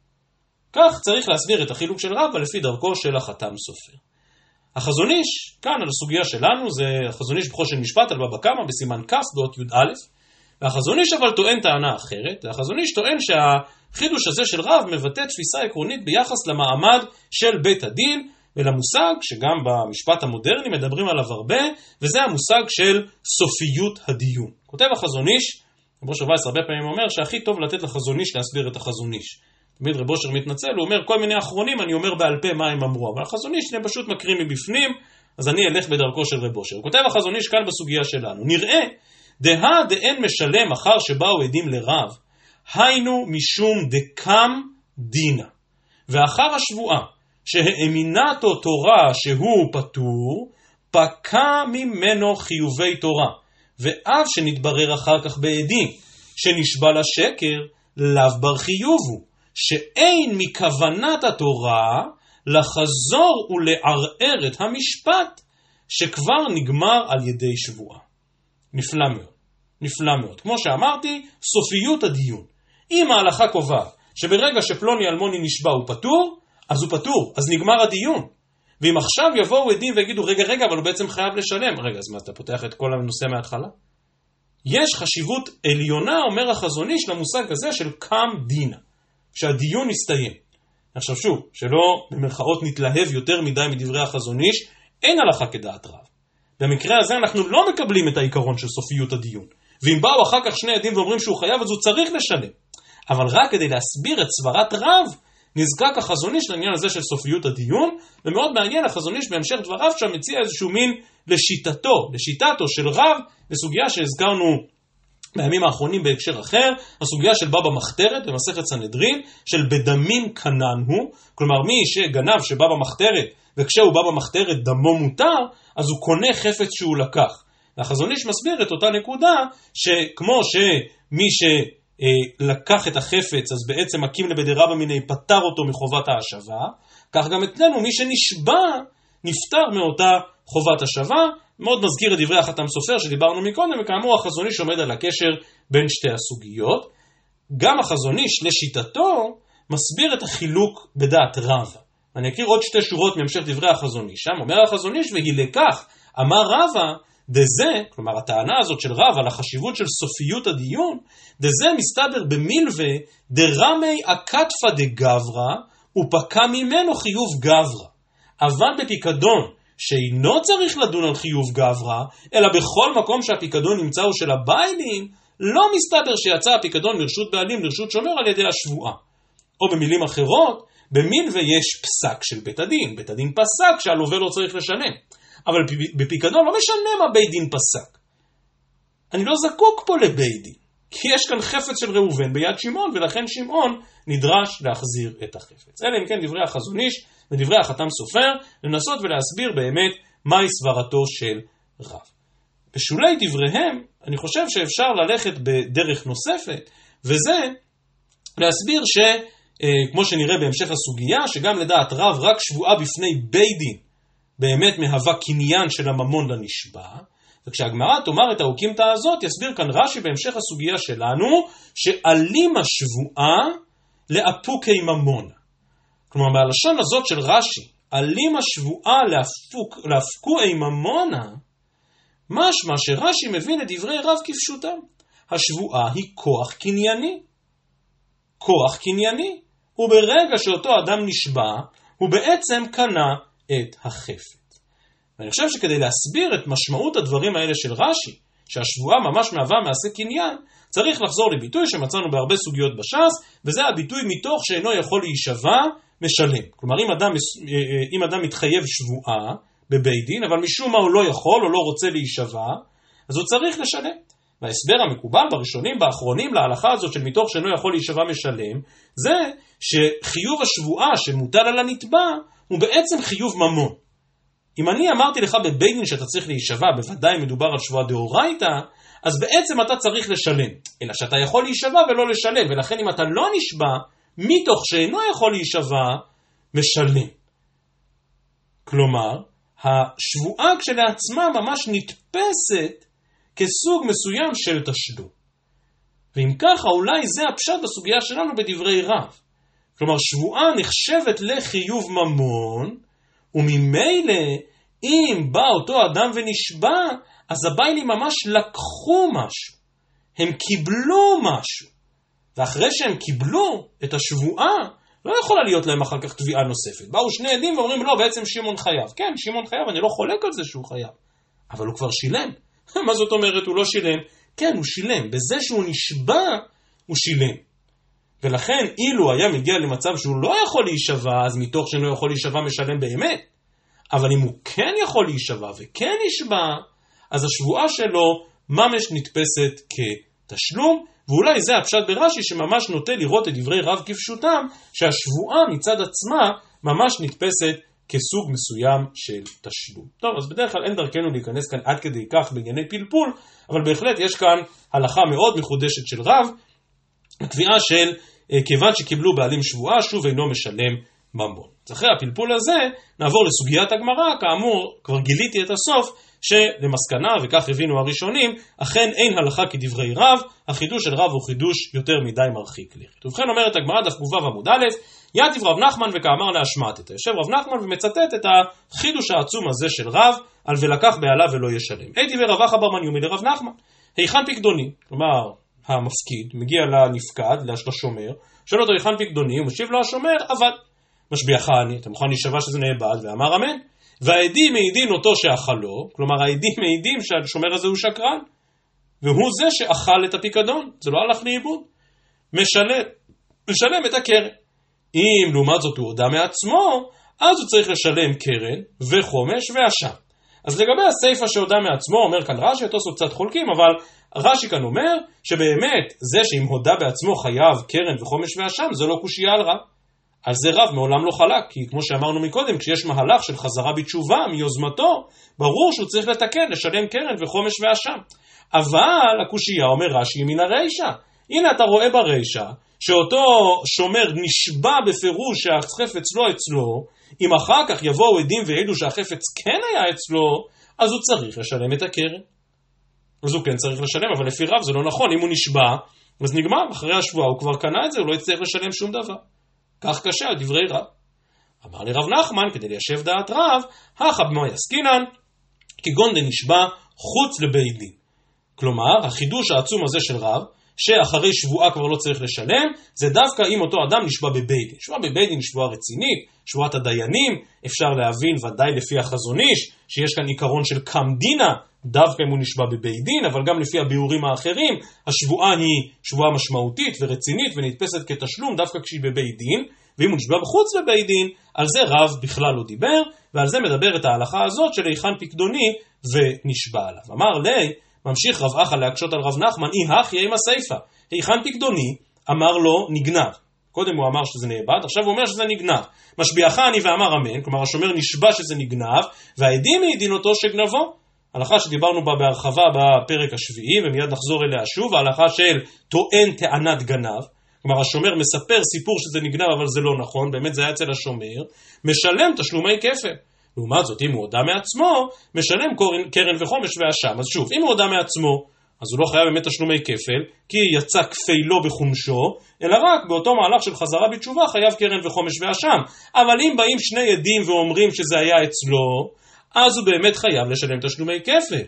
כך צריך להסביר את החילוק של רבא לפי דרכו של החתם סופר. החזון איש, כאן על הסוגיה שלנו, זה החזון איש בחושן משפט על בבא קמא בסימן כ' באות י"א, והחזון איש אבל טוען טענה אחרת. החזון איש טוען שהחידוש הזה של רב מבטא תפיסה עקרונית ביחס למעמד של בית הדין, ולמושג שגם במשפט המודרני מדברים עליו הרבה, וזה המושג של סופיות הדיון. כותב החזון איש, רב אושר וייס הרבה פעמים אומר שהכי טוב לתת לחזון איש להסביר את החזון איש. תמיד רב אושר מתנצל, הוא אומר כל מיני אחרונים, אני אומר בעל פה מה הם אמרו, אבל החזון איש פשוט מקריא מבפנים, אז אני אלך בדרכו של רב אושר. הוא כותב החזון איש כאן בסוגיה שלנו, נראה דאין משלם אחר שבאו עדים לרב, היינו משום דקם דינה, ואחר השבועה שהאמינתו תורה שהוא פטור, פקע ממנו חיובי תורה, ואף שנתברר אחר כך בעדים שנשבע לשקר, לאו בר חיובו, שאין מכוונת התורה לחזור ולערער את המשפט שכבר נגמר על ידי שבועה. נפלא מאוד, נפלא מאוד. כמו שאמרתי, סופיות הדיון. אם ההלכה קובעת שברגע שפלוני אלמוני נשבע הוא פטור, אז הוא פטור, אז נגמר הדיון. ואם עכשיו יבואו עדים ויגידו, רגע, אבל הוא בעצם חייב לשלם. רגע, אז מה, אתה פותח את כל הנושא מההתחלה? יש חשיבות עליונה, אומר החזון איש, למושג הזה של קם דינה, שהדיון יסתיים. עכשיו שוב, שלא במרכאות נתלהב יותר מדי מדברי החזון איש, אין הלכה כדעת רב. במקרה הזה אנחנו לא מקבלים את העיקרון של סופיות הדיון. ואם באו אחר כך שני עדים ואומרים שהוא חייב, אז הוא צריך לשלם. אבל רק כדי להסביר את סברת רב, נזקק החזון איש לעניין הזה של סופיות הדיון, ומאוד מעניין החזון איש בהמשך דבריו שם מציע איזשהו מין לשיטתו של רב, בסוגיה שהזכרנו בימים האחרונים בהקשר אחר, הסוגיה של בבא מחתרת במסכת סנהדרין, של בדמים קנן הוא, כלומר מי שגנב שבא במחתרת, וכשהוא בא במחתרת דמו מותר, אז הוא קונה חפץ שהוא לקח. והחזון איש מסביר את אותה נקודה, שכמו שמי לקח את החפץ, אז בעצם מקים לבדי רבא מיני פטר אותו מחובת ההשבה, כך גם אצלנו מי שנשבע נפטר מאותה חובת השבה. מאוד מזכיר את דברי החתם סופר שדיברנו מקודם, וכאמור החזון איש עומד על הקשר בין שתי הסוגיות. גם החזון איש לשיטתו מסביר את החילוק בדעת רבא. אני אקריא עוד שתי שורות מהמשך דברי החזון איש. שם אומר החזון איש, והיא לכך אמר רבא, דזה, כלומר הטענה הזאת של רב על החשיבות של סופיות הדיון, דזה מסתבר במילווה דרמי הקטפה דגברה ופקע ממנו חיוב גברה. אבל בפיקדון שאינו צריך לדון על חיוב גברה, אלא בכל מקום שהפיקדון נמצא הוא של הבעלים, לא מסתבר שיצא הפיקדון מרשות בעלים לרשות שומר על ידי השבועה. או במילים אחרות, במין ויש פסק של בית הדין. בית הדין פסק שהלווה לא צריך לשלם. אבל בפיקדון לא משנה מה בית דין פסק. אני לא זקוק פה לבית דין. כי יש כאן חפץ של ראובן ביד שמעון, ולכן שמעון נדרש להחזיר את החפץ. אלה אם כן דברי החזון איש ודברי החתם סופר, לנסות ולהסביר באמת מהי סברתו של רב. בשולי דבריהם, אני חושב שאפשר ללכת בדרך נוספת, וזה להסביר כמו שנראה בהמשך הסוגיה, שגם לדעת רב רק שבועה בפני בית דין, באמת מהווה קניין של הממון לנשבע, וכשהגמרא תאמר את האוקימתא הזאת, יסביר כאן רש"י בהמשך הסוגיה שלנו, שעלים השבועה לאפוקי ממון. כלומר, מהלשון הזאת של רש"י, עלים השבועה לאפקוי ממונה, משמע שרש"י מבין את דברי רב כפשוטם. השבועה היא כוח קנייני. כוח קנייני. וברגע שאותו אדם נשבע, הוא בעצם קנה את החפץ. ואני חושב שכדי להסביר את משמעות הדברים האלה של רש"י, שהשבועה ממש מהווה מעשה קניין, צריך לחזור לביטוי שמצאנו בהרבה סוגיות בש"ס, וזה הביטוי מתוך שאינו יכול להישבע משלם. כלומר, אם אדם מתחייב שבועה בבית דין, אבל משום מה הוא לא יכול או לא רוצה להישבע, אז הוא צריך לשלם. וההסבר המקובל בראשונים, באחרונים, להלכה הזאת של מתוך שאינו יכול להישבע משלם, זה שחיוב השבועה שמוטל על הנתבע, הוא בעצם חיוב ממון. אם אני אמרתי לך בבית דין שאתה צריך להישבע, בוודאי מדובר על שבועה דאורייתא, אז בעצם אתה צריך לשלם. אלא שאתה יכול להישבע ולא לשלם, ולכן אם אתה לא נשבע, מתוך שאינו יכול להישבע, משלם. כלומר, השבועה כשלעצמה ממש נתפסת כסוג מסוים של תשלום. ואם ככה, אולי זה הפשט בסוגיה שלנו בדברי רב. כלומר, שבועה נחשבת לחיוב ממון, וממילא, אם בא אותו אדם ונשבע, אז הבעלים ממש לקחו משהו. הם קיבלו משהו. ואחרי שהם קיבלו את השבועה, לא יכולה להיות להם אחר כך תביעה נוספת. באו שני עדים ואומרים, לא, בעצם שמעון חייב. כן, שמעון חייב, אני לא חולק על זה שהוא חייב. אבל הוא כבר שילם. מה זאת אומרת? הוא לא שילם. כן, הוא שילם. בזה שהוא נשבע, הוא שילם. ולכן, אילו היה מגיע למצב שהוא לא יכול להישבע, אז מתוך שאינו יכול להישבע משלם באמת. אבל אם הוא כן יכול להישבע וכן נשבע, אז השבועה שלו ממש נתפסת כתשלום, ואולי זה הפשט ברש"י שממש נוטה לראות את דברי רב כפשוטם, שהשבועה מצד עצמה ממש נתפסת כסוג מסוים של תשלום. טוב, אז בדרך כלל אין דרכנו להיכנס כאן עד כדי כך בענייני פלפול, אבל בהחלט יש כאן הלכה מאוד מחודשת של רב, הקביעה של כיוון שקיבלו בעלים שבועה, שוב אינו משלם ממון. אז אחרי הפלפול הזה נעבור לסוגיית הגמרא, כאמור כבר גיליתי את הסוף, שלמסקנה, וכך הבינו הראשונים, אכן אין הלכה כדברי רב, החידוש של רב הוא חידוש יותר מדי מרחיק לכת. ובכן אומרת הגמרא דף ק"ו עמוד א', יתיב רב נחמן וכאמר להשמעת. יושב רב נחמן ומצטט את החידוש העצום הזה של רב, על ולקח בעלה ולא ישלם. הייתי ורב אחא בר מניומי לרב נחמן, היכן פקדוני? כלומר, המפקיד מגיע לנפקד, לשומר, שואל אותו היכן פקדוני, הוא משיב לו השומר, אבל משביעך אני, אתה מוכן להישבע שזה נאבד, ואמר אמן. והעדים מעידין אותו שאכלו, כלומר העדים מעידים שהשומר הזה הוא שקרן, והוא זה שאכל את הפיקדון, זה לא הלך לאיבוד. משלם את הקרן. אם לעומת זאת הוא הודע מעצמו, אז הוא צריך לשלם קרן וחומש ואשם. אז לגבי הסיפא שהודע מעצמו, אומר כאן רש"י, התוספות קצת חולקים, אבל רש"י כאן אומר שבאמת זה שאם הודע בעצמו חייב קרן וחומש ואשם, זה לא קושיה על רב. על זה רב מעולם לא חלק, כי כמו שאמרנו מקודם, כשיש מהלך של חזרה בתשובה מיוזמתו, ברור שהוא צריך לתקן, לשלם קרן וחומש ואשם. אבל הקושיה אומר רש"י מן הרישא. הנה אתה רואה ברישא, שאותו שומר נשבע בפירוש שהחפץ לא אצלו, אם אחר כך יבואו עדים והעידו שהחפץ כן היה אצלו, אז הוא צריך לשלם את הקרן. אז הוא כן צריך לשלם, אבל לפי רב זה לא נכון, אם הוא נשבע, אז נגמר, אחרי השבועה הוא כבר קנה את זה, הוא לא יצטרך לשלם שום דבר. כך קשה על דברי רב. אמר לי רב נחמן, כדי ליישב דעת רב, הכא במאי עסקינן, כגון דנשבע חוץ לבית דין. כלומר, החידוש העצום הזה של רב, שאחרי שבועה כבר לא צריך לשלם, זה דווקא אם אותו אדם נשבע בבית דין. שבועה בבית דין שבועה רצינית, שבועת הדיינים, אפשר להבין ודאי לפי החזון איש, שיש כאן עיקרון של קמדינה, דווקא אם הוא נשבע בבית דין, אבל גם לפי הביאורים האחרים, השבועה היא שבועה משמעותית ורצינית ונתפסת כתשלום דווקא כשהיא בבית דין, ואם הוא נשבע בחוץ לבית דין, על זה רב בכלל לא דיבר, ועל זה מדברת ההלכה הזאת של היכן פקדוני ונשבע עליו. אמר לי, ממשיך רב אחא להקשות על רב נחמן, אי הכי עם הסייפה, היכן פקדוני, אמר לו נגנב. קודם הוא אמר שזה נאבד, עכשיו הוא אומר שזה נגנב. משביעך אני ואמר אמן, כלומר השומר נשבע שזה נגנב, והעדים העידין אותו שגנבו. הלכה שדיברנו בה בהרחבה בפרק השביעי, ומיד נחזור אליה שוב, ההלכה של טוען טענת גנב, כלומר השומר מספר סיפור שזה נגנב אבל זה לא נכון, באמת זה היה אצל השומר, משלם תשלומי כפל. לעומת זאת, אם הוא הודע מעצמו, משלם קרן וחומש ואשם. אז שוב, אם הוא הודע מעצמו, אז הוא לא חייב באמת תשלומי כפל, כי יצא כפילו בחומשו, אלא רק באותו מהלך של חזרה בתשובה חייב קרן וחומש ואשם. אבל אם באים שני עדים ואומרים שזה היה אצלו, אז הוא באמת חייב לשלם תשלומי כפל.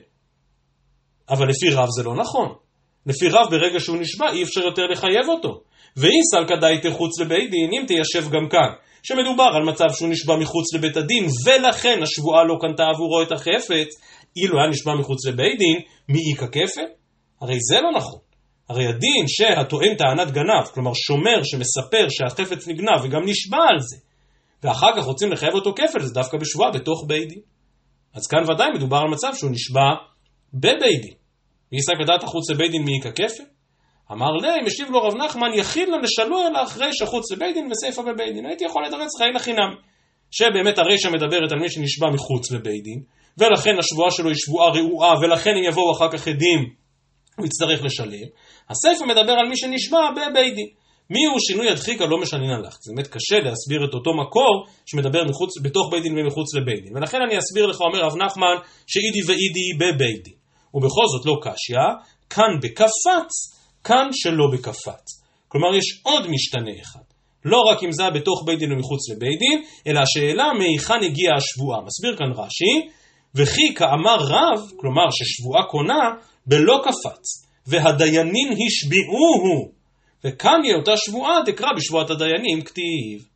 אבל לפי רב זה לא נכון. לפי רב ברגע שהוא נשבע אי אפשר יותר לחייב אותו. ואי סלקא דייתא חוץ לבית דין, אם תיישב גם כאן, שמדובר על מצב שהוא נשבע מחוץ לבית הדין, ולכן השבועה לא קנתה עבורו את החפץ, אילו היה נשבע מחוץ לבית דין, מי איכא כפל? הרי זה לא נכון. הרי הדין שהטוען טענת גנב, כלומר שומר שמספר שהחפץ נגנב וגם נשבע על זה, ואחר כך רוצים לחייב אותו כפל, זה דווקא בשבועה בתוך בית דין. אז כאן ודאי מדובר על מצב שהוא נשבע בבית דין. מי סלקא דייתא חוץ לבית דין מי איכא כפל? אמר לי, משיב לו רב נחמן, יחיד לה לשלו אלא אחרי שחוץ לבית דין וסייפה בבית דין. הייתי יכול לתרץ חיים לחינם. שבאמת הרישא מדברת על מי שנשבע מחוץ לבית דין, ולכן השבועה שלו היא שבועה רעועה, ולכן אם יבואו אחר כך עדים, הוא יצטרך לשלם. הסייפה מדבר על מי שנשבע בבית דין. מי הוא שינוי הדחיקה לא משנין הלך. זה באמת קשה להסביר את אותו מקור שמדבר בתוך בית דין ומחוץ לבית דין. ולכן אני אסביר לך, אומר רב נחמן, שאידי ואידי בבית דין. ובכל זאת לא קשיא, כאן בקפץ, כאן שלא בקפץ. כלומר יש עוד משתנה אחד. לא רק אם זה בתוך בית דין ומחוץ לבית דין, אלא השאלה מהיכן הגיעה השבועה. מסביר כאן רש"י, וכי כאמר רב, כלומר ששבועה קונה, בלא קפץ, והדיינים השביעוהו, וכאן היא אותה שבועה דקרא בשבועת הדיינים כתיב.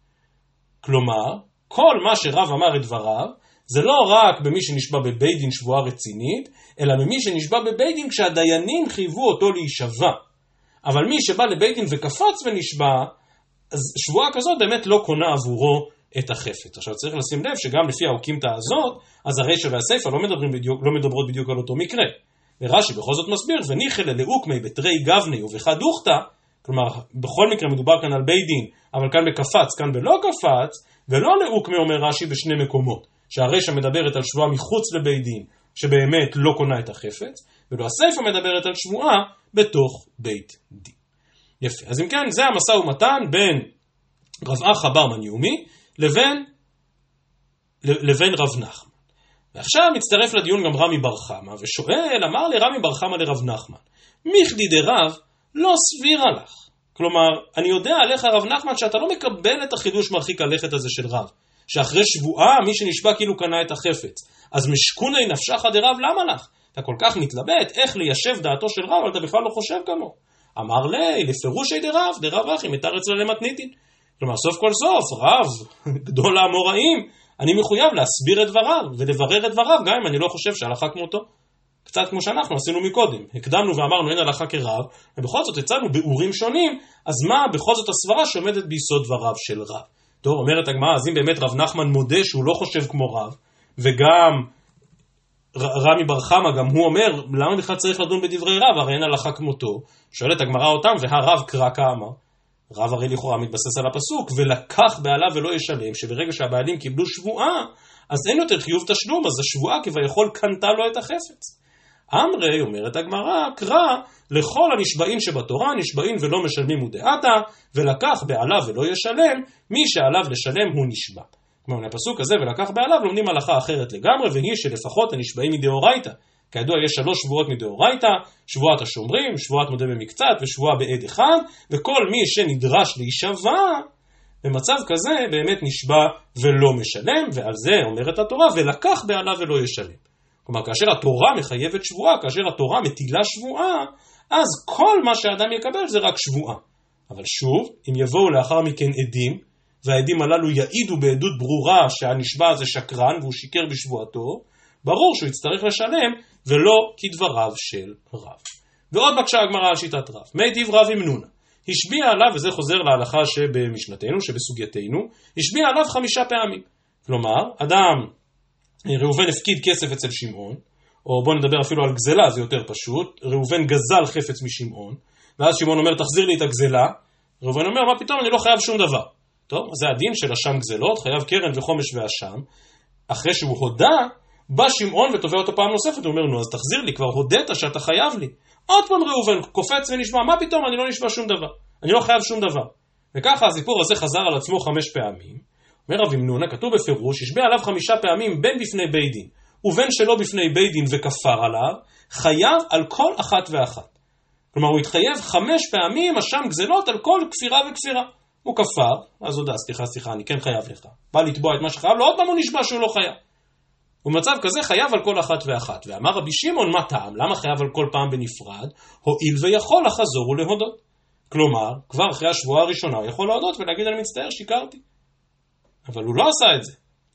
כלומר, כל מה שרב אמר את דבריו, זה לא רק במי שנשבע בבית דין שבועה רצינית, אלא במי שנשבע בבית דין כשהדיינים חייבו אותו להישבע. אבל מי שבא לבית דין וקפץ ונשבע, אז שבועה כזאת באמת לא קונה עבורו את החפץ. עכשיו צריך לשים לב שגם לפי האוקימתא הזאת, אז הרישא והסייפא לא מדברות בדיוק על אותו מקרה. ורש"י בכל זאת מסביר, וניחא ללאוקמי בתרי גבני ובחד אוכתא, כלומר בכל מקרה מדובר כאן על בית דין, אבל כאן בקפץ, כאן בלא קפץ, ולא לאוקמי אומר רש"י בשני מקומות, שהרישא מדברת על שבועה מחוץ לבית דין, שבאמת לא קונה את החפץ, ולא הסייפא מדברת על שבועה בתוך בית דין. יפה, אז אם כן זה המשא ומתן בין רב אחא בר מניומי לבין רב נחמן. ועכשיו מצטרף לדיון גם רמי בר חמא, ושואל, אמר לי רמי בר חמא לרב נחמן, מיכדי דרב לא סבירה לך. כלומר, אני יודע עליך רב נחמן שאתה לא מקבל את החידוש מרחיק הלכת הזה של רב, שאחרי שבועה מי שנשבע כאילו קנה את החפץ. אז משכוני נפשך דרב, למה לך? אתה כל כך מתלבט איך ליישב דעתו של רב, אבל אתה בכלל לא חושב כמוהו. אמר לי, לפירושי דרב אחי, מתרץ לה למתניתין. כלומר, סוף כל סוף, רב, גדול האמוראים, אני מחויב להסביר את דבריו, ולברר את דבריו, גם אם אני לא חושב שהלכה כמותו. קצת כמו שאנחנו עשינו מקודם. הקדמנו ואמרנו אין הלכה כרב, ובכל זאת הצענו באורים שונים, אז מה בכל זאת הסברה שעומדת ביסוד דבריו של רב? טוב, אומרת הגמרא, אז אם באמת רב נחמן מודה שהוא לא חושב כמו רב, וגם רמי בר חמא, גם הוא אומר, למה בכלל צריך לדון בדברי רב, הרי אין הלכה כמותו. שואלת הגמרא אותם, והרב קרא כאמר. רב הרי לכאורה מתבסס על הפסוק, ולקח בעליו ולא ישלם, שברגע שהבעלים קיבלו שבועה, אז אין יותר חיוב תשלום, אז השבועה כביכול קנתה לו את החפץ. אמרי, אומרת הגמרא, קרא לכל הנשבעים שבתורה, נשבעים ולא משלמים ודעתה, ולקח בעליו ולא ישלם, מי שעליו לשלם הוא נשבע. כלומר, הפסוק הזה ולקח בעליו לומדים הלכה אחרת לגמרי, והיא שלפחות הנשבעים מדאורייתא. כידוע יש 3 שבועות מדאורייתא, שבועת השומרים, שבועת מודה במקצת ושבועה בעד אחד, וכל מי שנדרש להישבע, במצב כזה באמת נשבע ולא משלם, ועל זה אומרת התורה, ולקח בעליו ולא ישלם. כלומר, כאשר התורה מחייבת שבועה, כאשר התורה מטילה שבועה, אז כל מה שהאדם יקבל זה רק שבועה. אבל שוב, אם יבואו לאחר מכן עדים, והעדים הללו יעידו בעדות ברורה שהנשבע הזה שקרן והוא שיקר בשבועתו, ברור שהוא יצטרך לשלם ולא כדבריו של רב. ועוד בקשה הגמרא על שיטת רב. מי דיב רב עם נונה, השביע עליו, וזה חוזר להלכה שבמשנתנו, שבסוגייתנו, השביע עליו 5 פעמים. כלומר, אדם, ראובן הפקיד כסף אצל שמעון, או בוא נדבר אפילו על גזלה, זה יותר פשוט, ראובן גזל חפץ משמעון, ואז שמעון אומר, תחזיר לי את הגזלה, ראובן אומר, מה פתאום, אני לא חייב שום דבר. טוב, זה הדין של אשם גזלות, חייב קרן וחומש ואשם. אחרי שהוא הודה, בא שמעון ותובע אותו פעם נוספת, הוא אומר, נו, אז תחזיר לי, כבר הודית שאתה חייב לי. עוד פעם ראובן קופץ ונשמע, מה פתאום, אני לא נשמע שום דבר, אני לא חייב שום דבר. וככה הסיפור הזה חזר על עצמו 5 פעמים. אומר רבי מנונה, כתוב בפירוש, השביע עליו 5 פעמים בין בפני בית דין, ובין שלא בפני בית דין וכפר עליו, חייב על כל אחת ואחת. כלומר, הוא התחייב 5 פעמים אשם גזלות על כל כפירה וכפירה. הוא כפר, אז הודה, סליחה, אני כן חייב לך. בא לתבוע את מה שחייב לו, עוד פעם הוא נשבע שהוא לא חייב. ובמצב כזה חייב על כל אחת ואחת. ואמר רבי שמעון, מה טעם? למה חייב על כל פעם בנפרד? הואיל ויכול לחזור ולהודות. כלומר, כבר אחרי השבועה הראשונה הוא יכול להודות ולהגיד, אני מצטער, שיקרתי. אבל הוא לא עשה את זה.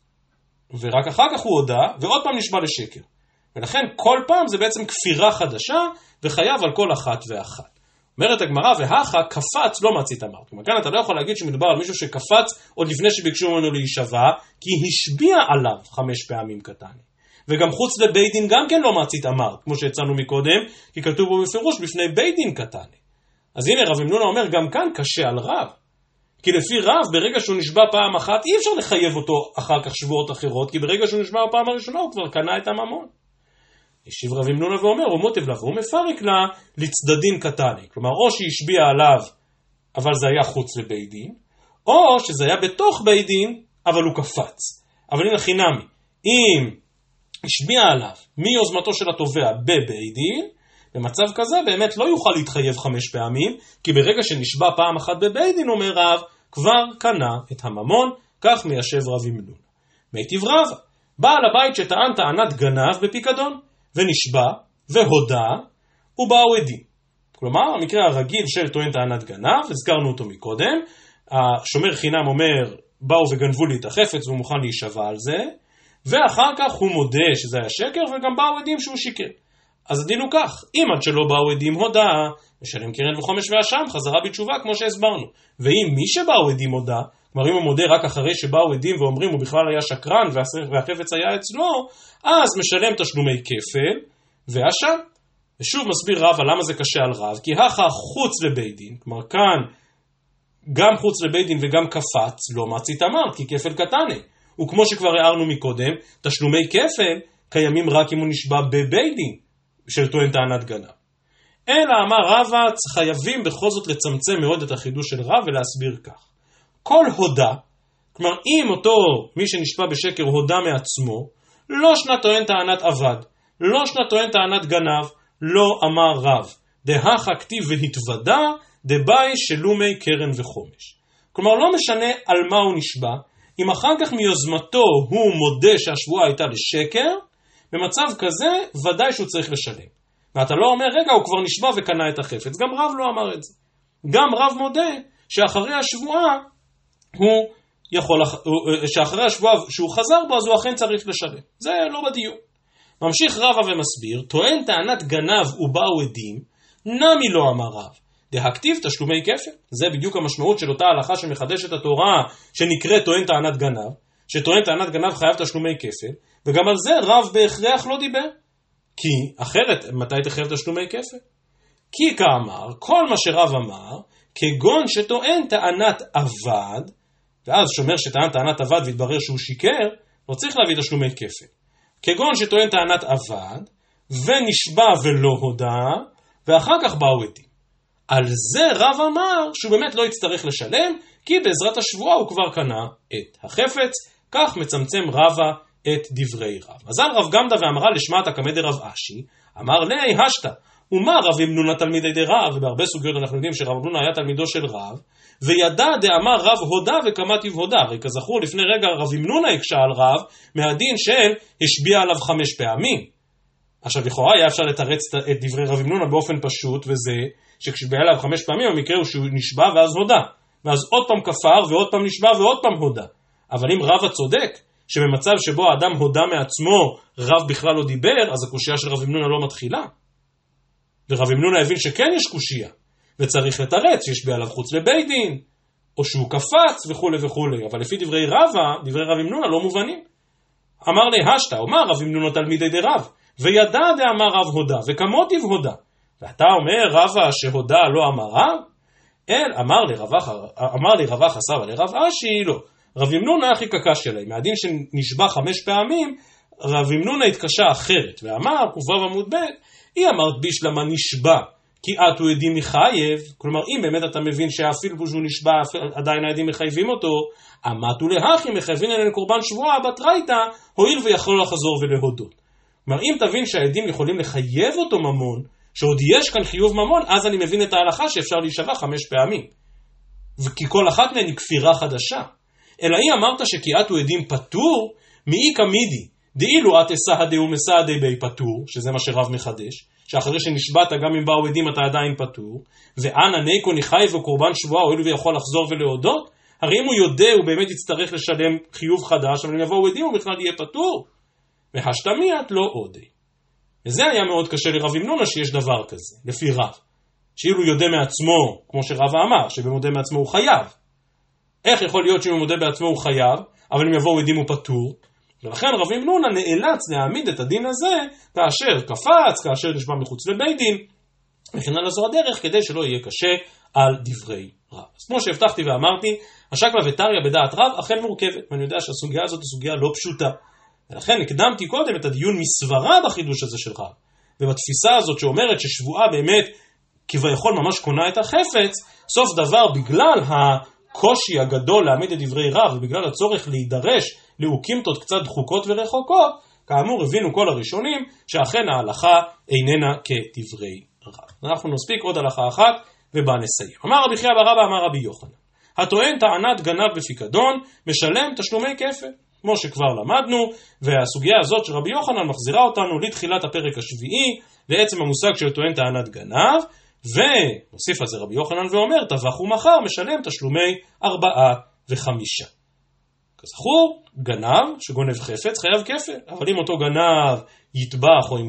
ורק אחר כך הוא הודה, ועוד פעם נשבע לשקר. ולכן כל פעם זה בעצם כפירה חדשה, וחייב על כל אחת ואחת. אומרת הגמרא, והכה קפץ לא מצית אמר. כלומר, כאן אתה לא יכול להגיד שמדובר על מישהו שקפץ עוד לפני שביקשו ממנו להישבע, כי השביע עליו 5 פעמים קטן. וגם חוץ לבית דין גם כן לא מצית אמר, כמו שהצענו מקודם, כי כתוב בו בפירוש בפני בית דין קטן. אז הנה רבי מנונה אומר, גם כאן קשה על רב. כי לפי רב, ברגע שהוא נשבע פעם אחת, אי אפשר לחייב אותו אחר כך שבועות אחרות, כי ברגע שהוא נשבע פעם הראשונה, הוא כבר קנה את הממון. ישיב רבי מנונה ואומר, הוא מוטב לה, והוא מפרק לה לצדדין קטני. כלומר, או שהשביע עליו, אבל זה היה חוץ לבית דין, או שזה היה בתוך בית דין, אבל הוא קפץ. אבל הנה חינמי, אם השביע עליו מיוזמתו של התובע בבית דין, במצב כזה באמת לא יוכל להתחייב 5 פעמים, כי ברגע שנשבע פעם אחת בבית דין, אומר רב, כבר קנה את הממון, כך מיישב רבי מנונה. מיטיב רבא, בעל הבית שטען טענת גנב בפיקדון, ונשבע, והודה, ובאו עדים. כלומר, המקרה הרגיל של טוען טענת גנב, הזכרנו אותו מקודם, השומר חינם אומר, באו וגנבו לי את החפץ, והוא מוכן להישבע על זה, ואחר כך הוא מודה שזה היה שקר, וגם באו עדים שהוא שיקר. אז הדין הוא כך, אם עד שלא באו עדים הודה, משלם קרן וחומש ואשם, חזרה בתשובה כמו שהסברנו. ואם מי שבאו עדים הודה, כלומר אם הוא מודה רק אחרי שבאו עדים ואומרים הוא בכלל היה שקרן והחפץ היה אצלו, אז משלם תשלומי כפל ואשם. ושוב מסביר רבא למה זה קשה על רב, כי הכה חוץ לבית דין, כלומר כאן גם חוץ לבית דין וגם קפץ, לא מצית אמר, כי כפל קטנה. וכמו שכבר הערנו מקודם, תשלומי כפל קיימים רק אם הוא נשבע בבית דין של טוען טענת גנב. אלא אמר רבא, חייבים בכל זאת לצמצם מאוד את החידוש של רב ולהסביר כך. כל הודה, כלומר אם אותו מי שנשבע בשקר הודה מעצמו, לא שנה טוען טענת עבד, לא שנה טוען טענת גנב, לא אמר רב. דהכה כתיב והתוודה, דבאי שלומי קרן וחומש. כלומר לא משנה על מה הוא נשבע, אם אחר כך מיוזמתו הוא מודה שהשבועה הייתה לשקר, במצב כזה ודאי שהוא צריך לשלם. ואתה לא אומר, רגע, הוא כבר נשבע וקנה את החפץ. גם רב לא אמר את זה. גם רב מודה שאחרי השבועה, שאחרי השבועה שהוא חזר בו, אז הוא אכן צריך לשלם. זה לא בדיון. ממשיך רבא ומסביר, טוען טענת גנב ובאו עדים, נמי לא אמר רב. דהכתיב תשלומי כפל. זה בדיוק המשמעות של אותה הלכה שמחדשת התורה, שנקראת טוען טענת גנב, שטוען טענת גנב חייב תשלומי כפל, וגם על זה רב בהכרח לא דיבר. כי אחרת, מתי תחייב תשלומי כפל? כי כאמר, כל מה שרב אמר, כגון שטוען טענת עבד, ואז שומר שטען טענת עבד והתברר שהוא שיקר, לא צריך להביא תשלומי כפל. כגון שטוען טענת עבד, ונשבע ולא הודה, ואחר כך באו עדים. על זה רב אמר שהוא באמת לא יצטרך לשלם, כי בעזרת השבועה הוא כבר קנה את החפץ, כך מצמצם רבא את דברי רב. אז על רב גמדא ואמרה לשמעת כמדי רב אשי, אמר לי השתא, ומה רבי מנונה תלמידי דרב, ובהרבה סוגיות אנחנו יודעים שרב מנונה היה תלמידו של רב, וידע דאמר רב הודה וקמתיו הודה, הרי כזכור לפני רגע רבי מנונה הקשה על רב, מהדין של השביע עליו 5 פעמים. עכשיו לכאורה היה אפשר לתרץ את דברי רבי מנונה באופן פשוט, וזה שכשהשביע עליו 5 פעמים המקרה הוא שהוא נשבע ואז הודה, ואז עוד פעם כפר ועוד פעם נשבע ועוד פעם הודה. אבל אם רב הצודק, שבמצב שבו האדם הודה מעצמו, רב בכלל לא דיבר, אז הקושיה של רבי מנונה לא מתחילה. ורבי מנונה הבין שכן יש קושיה. וצריך לתרץ שיש בעליו חוץ לבית דין, או שהוא קפץ וכו' וכו'. אבל לפי דברי רב אמנונה לא מובנים. אמר להשתא, אומר רב אמנונה תלמידי דרב, וידע דאמר רב הודה, וכמותיו הודה. ואתה אומר רבא שהודה לא אמר רב? אמר לי רבא חסר ולרב אשי לא. רב אמנונה הכי קקש להם, מהדין שנשבע 5 פעמים, רב אמנונה התקשה אחרת, ואמר, ובא עמוד ב', היא אמרת בישלמה נשבע, כי עתו עדים מחייב, כלומר אם באמת אתה מבין שאפילו שהוא נשבע, עדיין העדים מחייבים אותו, אמתו להכי מחייבים אלינו קורבן שבועה, בתרייתא, הואיל ויכול לחזור ולהודות. כלומר אם תבין שהעדים יכולים לחייב אותו ממון, שעוד יש כאן חיוב ממון, אז אני מבין את ההלכה שאפשר להישבע 5 פעמים. וכי כל אחת מהן היא כפירה חדשה. אלא היא אמרת שקיעתו עדים פטור, מאי קמידי, דאילו את סהדי ומסהדי בי פטור, שזה מה שרב מחדש, שאחרי שנשבעת גם אם באו עדים אתה עדיין פטור, ואנה ניקו ניחי וקורבן שבועה, הואיל ויכול לחזור ולהודות, הרי אם הוא יודע הוא באמת יצטרך לשלם חיוב חדש, אבל אם יבואו עדים הוא בכלל יהיה פטור. והשתמיעת לא עודי. וזה היה מאוד קשה לרב אמנונה שיש דבר כזה, לפי רב. שאילו יודע מעצמו, כמו שרב אמר, שבמודה מעצמו הוא חייב. איך יכול להיות שאם הוא מודה בעצמו הוא חייב, אבל אם יבואו עדים הוא פטור? ולכן רב אמנונה נאלץ להעמיד את הדין הזה כאשר קפץ, כאשר נשבע מחוץ לבית דין, וכן על זו הדרך כדי שלא יהיה קשה על דברי רב. אז כמו שהבטחתי ואמרתי, השקלא וטריא בדעת רב אכן מורכבת, ואני יודע שהסוגיה הזאת היא סוגיה לא פשוטה. ולכן הקדמתי קודם את הדיון מסברה בחידוש הזה של רב, ובתפיסה הזאת שאומרת ששבועה באמת כביכול ממש קונה את החפץ, סוף דבר בגלל הקושי הגדול להעמיד את דברי רב, ובגלל הצורך להידרש לאוקימתות קצת דחוקות ורחוקות, כאמור הבינו כל הראשונים שאכן ההלכה איננה כדברי רב. אנחנו נספיק עוד הלכה אחת ובה נסיים. אמר רבי חייא בר אבא אמר רבי יוחנן, הטוען טענת גנב בפיקדון משלם תשלומי כפל. כמו שכבר למדנו, והסוגיה הזאת של רבי יוחנן מחזירה אותנו לתחילת הפרק השביעי, לעצם המושג של טוען טענת גנב, ומוסיף על זה רבי יוחנן ואומר, טבח ומכר משלם תשלומי 4 ו5. כזכור, גנב שגונב חפץ חייב כפל, אבל אם אותו גנב יטבח או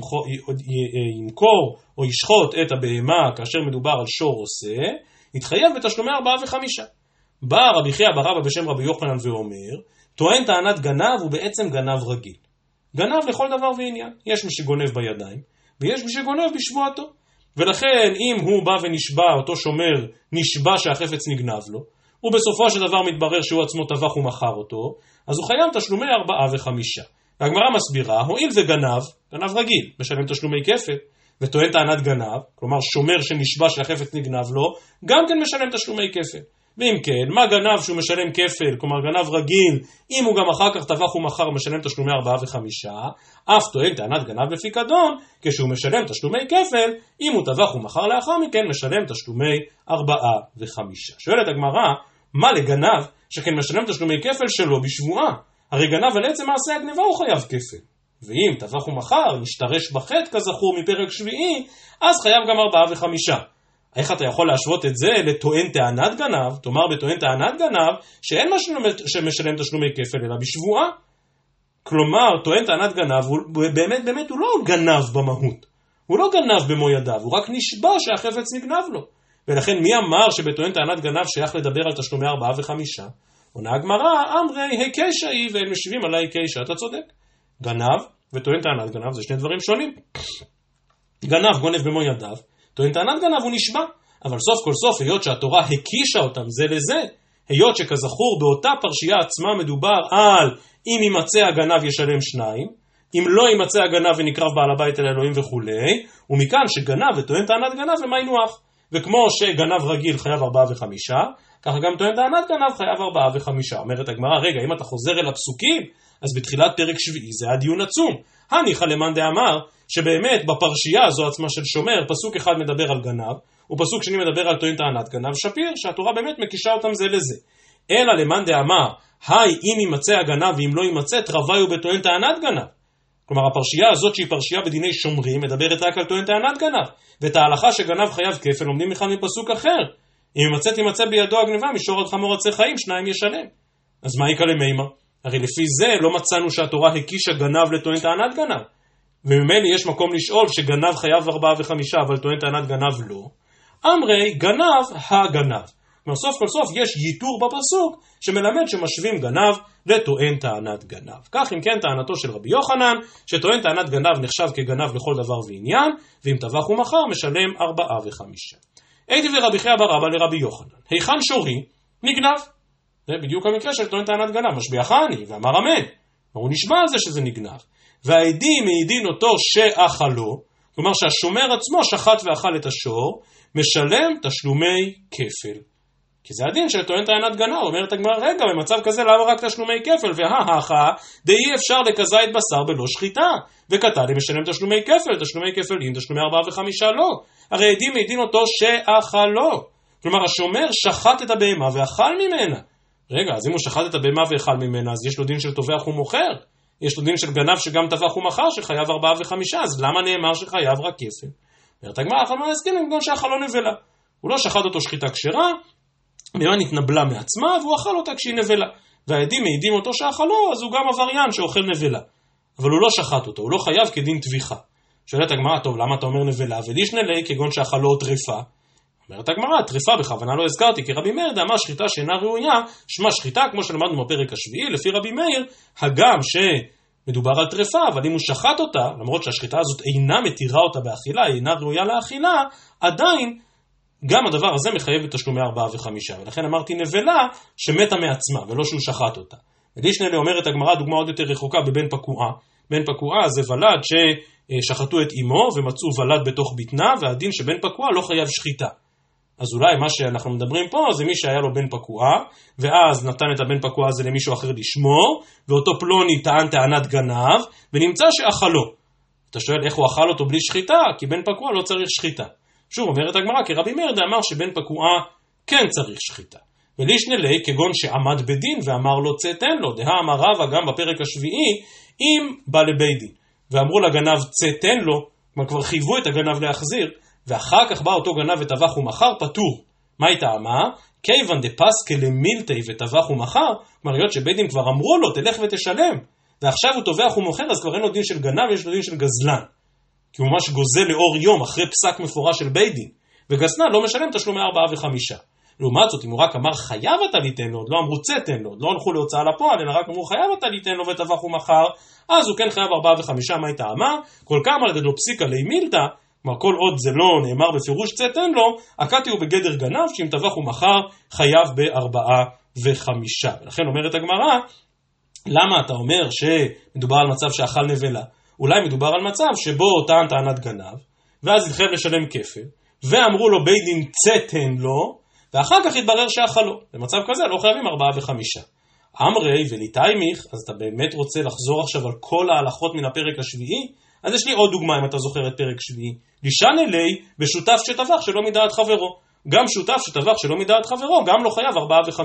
ימכור או ישחוט את הבהמה כאשר מדובר על שור עושה, יתחייב בתשלומי 4 ו5. בא רבי חייא בר אבא בשם רבי יוחנן ואומר, טוען טענת גנב הוא בעצם גנב רגיל. גנב לכל דבר ועניין. יש מי שגונב בידיים, ויש מי שגונב בשבועתו. ולכן אם הוא בא ונשבע, אותו שומר נשבע שהחפץ נגנב לו, ובסופו של דבר מתברר שהוא עצמו טבח ומכר אותו, אז הוא חייב תשלומי 4 ו5. והגמרא מסבירה, הואיל וגנב, גנב רגיל, משלם תשלומי כפל, וטוען טענת גנב, כלומר שומר שנשבע שהחפץ נגנב לו, גם כן משלם תשלומי כפל. ואם כן, מה גנב שהוא משלם כפל, כלומר גנב רגיל, אם הוא גם אחר כך טבח ומכר משלם תשלומי 4 ו5, אף טוען טענת גנב בפיקדון, כשהוא משלם תשלומי כפל, אם הוא טבח ומכר לאחר מכן משלם תשלומי 4 ו5. שואלת הגמרא, מה לגנב שכן משלם תשלומי כפל שלו בשבועה? הרי גנב על עצם מעשה הגניבה הוא חייב כפל. ואם טבח ומכר נשתרש בחטא כזכור מפרק שביעי, אז חייב גם 4 ו5. איך אתה יכול להשוות את זה לטוען טענת גנב? תאמר בטוען טענת גנב שאין משלם תשלומי כפל אלא בשבועה. כלומר, טוען טענת גנב הוא באמת הוא לא גנב במהות. הוא לא גנב במו ידיו, הוא רק נשבע שהחפץ נגנב לו. ולכן מי אמר שבטוען טענת גנב שייך לדבר על תשלומי 4 ו5? עונה הגמרא, אמרי היקשה היא ואין משיבים עלי היקשה. אתה צודק. גנב וטוען טענת גנב זה שני דברים שונים. גנב גונב במו ידיו, טוען טענת גנב הוא נשבע, אבל סוף כל סוף, היות שהתורה הקישה אותם זה לזה, היות שכזכור באותה פרשייה עצמה מדובר על אם יימצא הגנב ישלם 2, אם לא יימצא הגנב ונקרב בעל הבית אל האלוהים וכו', ומכאן שגנב וטוען טענת גנב הם היינו הך. וכמו שגנב רגיל חייב 4 ו5, ככה גם טוען טענת גנב חייב 4 ו5. אומרת הגמרא, רגע, אם אתה חוזר אל הפסוקים, אז בתחילת פרק שביעי זה היה דיון עצום. הניחא למאן דאמר שבאמת בפרשייה הזו עצמה של שומר, פסוק אחד מדבר על גנב, ופסוק שני מדבר על טוען טענת גנב, שפיר, שהתורה באמת מקישה אותם זה לזה. אלא למאן דאמר, היי, אם יימצא הגנב ואם לא יימצא, תרוויו בטוען טענת גנב. כלומר, הפרשייה הזאת שהיא פרשייה בדיני שומרים, מדברת רק על טוען טענת גנב, ואת ההלכה שגנב חייב כפל לומדים בכלל מפסוק אחר. אם יימצא בידו הגניבה, מישור עד חמור עצי חיים, 2 ישלם. אז מה יקרה למימה? הרי לפי זה לא מצאנו שהתורה הקישה גנב לטוען טענת גנב. וממילא יש מקום לשאול שגנב חייב 4 ו5, אבל טוען טענת גנב לא. אמרי גנב הגנב. כלומר סוף כל סוף יש ייתור בפסוק שמלמד שמשווים גנב לטוען טענת גנב. כך אם כן טענתו של רבי יוחנן, שטוען טענת גנב נחשב כגנב לכל דבר ועניין, ואם טבח ומכר משלם 4 ו5. הייתי ורבי חייא בר אבא לרבי יוחנן, היכן שורי? נגנב. זה בדיוק המקרה של טוען טענת גנב, משביח אני ואמר אמן. הוא נשבע על זה שזה נגנב. והעדים מעידין אותו שאכלו, כלומר שהשומר עצמו שחט ואכל את השור, משלם תשלומי כפל. כי זה הדין של טוען טענת גנב. אומרת הגמרא, רגע, במצב כזה למה רק תשלומי כפל? וההכה דאי אפשר לכזית בשר בלא שחיטה, וקטני משלם תשלומי כפל, תשלומי כפלים, תשלומי 4 ו5 לא. הרי עדים מעידין אותו שאכלו, כלומר השומר שחט את הבהמה ואכל ממנה. רגע, אז אם הוא שחט את הבהמה ואכל ממנה, אז יש לו דין של טובח ומוכר, יש לו דין של גנב שגם טבח ומכר שחייב 4 ו5, אז למה נאמר שחייב רק כפל? אומרת הגמרא, אכל מה הסכים עם גון שאכלו נבלה. הוא לא שחט אותו שחיטה כשרה, הבהמה נתנבלה מעצמה והוא אכל אותה כשהיא נבלה. והעדים מעידים אותו שאכלו, אז הוא גם עבריין שאוכל נבלה. אבל הוא לא שחט אותו, הוא לא חייב כדין טביחה. שואלת הגמרא, טוב, למה אתה אומר נבלה? ולישנה ליה כגון שאכלו טרפה. אומרת הגמרא, טרפה בכוונה לא הזכרתי, כי רבי מאיר דאמר שחיטה שאינה ראויה, שמה שחיטה, כמו שלמדנו בפרק השביעי, לפי רבי מאיר, הגם שמדובר על טרפה, אבל אם הוא שחט אותה, למרות שהשחיטה הזאת אינה מתירה אותה באכילה, אינה ראויה לאכילה, עדיין גם הדבר הזה מחייב בתשלומי 4 ו5, ולכן אמרתי נבלה שמתה מעצמה, ולא שהוא שחט אותה. ולישנה ליה אומרת הגמרא, דוגמה עוד יותר רחוקה בבן פקועה. בן פקועה זה ולד ששחטו את אמו ומצאו ולד בתוך בטנה, והדין שבן פקועה לא חייב שחיטה. אז אולי מה שאנחנו מדברים פה זה מי שהיה לו בן פקועה, ואז נתן את הבן פקועה הזה למישהו אחר לשמור, ואותו פלוני טען טענת גנב, ונמצא שאכלו. אתה שואל איך הוא אכל אותו בלי שחיטה? כי בן פקועה לא צריך שחיטה. שוב אומרת הגמרא, כי רבי מאיר אמר שבן פקועה כן צריך שחיטה. ולישנה ליה כגון שעמד בדין ואמר לו צא תן לו, דהה אמר רבא גם בפרק השביעי, אם בא לבית דין ואמרו לגנב צא תן לו, כלומר כבר חייבו את הגנב להחזיר, ואחר כך בא אותו גנב וטבח ומכר, פטור. מה היא טעמה? כיוון דפסקה למילתי וטבח ומכר, כלומר היות שבית דין כבר אמרו לו תלך ותשלם, ועכשיו הוא טובח ומוכר, אז כבר אין לו דין של גנב, יש לו דין של גזלן, כי הוא ממש גוזל לאור יום אחרי פסק מפורש של בית דין, וגזלן לא משלם תשלומי 4 ו5. לעומת זאת, אם הוא רק אמר חייב אתה ליתן לו, עוד לא אמרו צא תן לו, עוד לא הלכו להוצאה לפועל, אלא רק אמרו חייב אתה ליתן לו וטבח ומכר, אז הוא כן חייב 4 ו5. מה היא טעמה? כל כמה לדלו פסיקה לימילתא, כלומר כל עוד זה לא נאמר בפירוש צא תן לו, הקטי הוא בגדר גנב, שאם טבח ומכר חייב ב4 ו5. ולכן אומרת הגמרא, למה אתה אומר שמדובר על מצב שאכל נבלה? אולי מדובר על מצב שבו טען טענת גנב, ואז התחייב לשלם כפל, ואמרו לו בית דין צא תן לו, ואחר כך התברר שאכלו. במצב כזה לא חייבים 4 ו5. אמרי וליטיימיך, אז אתה באמת רוצה לחזור עכשיו על כל ההלכות מן הפרק השביעי? אז יש לי עוד דוגמה אם אתה זוכר את פרק שביעי. לישנה ליה בשותף שטבח שלא מדעת חברו. גם שותף שטבח שלא מדעת חברו, גם לא חייב 4 ו5.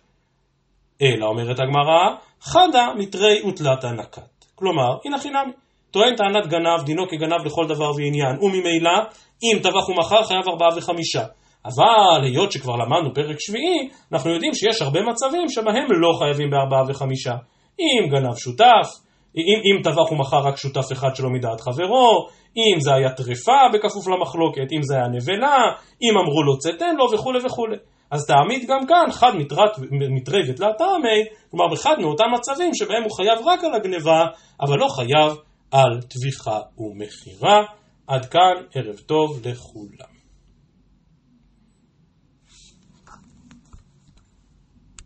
אלא אומרת הגמרא, חדה מתרי ותלתה נקת. כלומר, הנה חינמי. טוען טענת גנב, דינו כגנב לכל דבר ועניין, וממילא, אם טבח ומכר חייב 4 ו5. אבל היות שכבר למדנו פרק שביעי, אנחנו יודעים שיש הרבה מצבים שבהם לא חייבים ב4 ו5. אם גנב שותף, אם טבח ומכר רק שותף אחד שלא מדעת חברו, אם זה היה טרפה בכפוף למחלוקת, אם זה היה נבלה, אם אמרו לו צא תן לו וכו' וכו'. אז תעמיד גם כאן חד מתרי ותלת טעמי, כלומר באחד מאותם מצבים שבהם הוא חייב רק על הגניבה, אבל לא חייב על טביחה ומכירה. עד כאן, ערב טוב לכולם.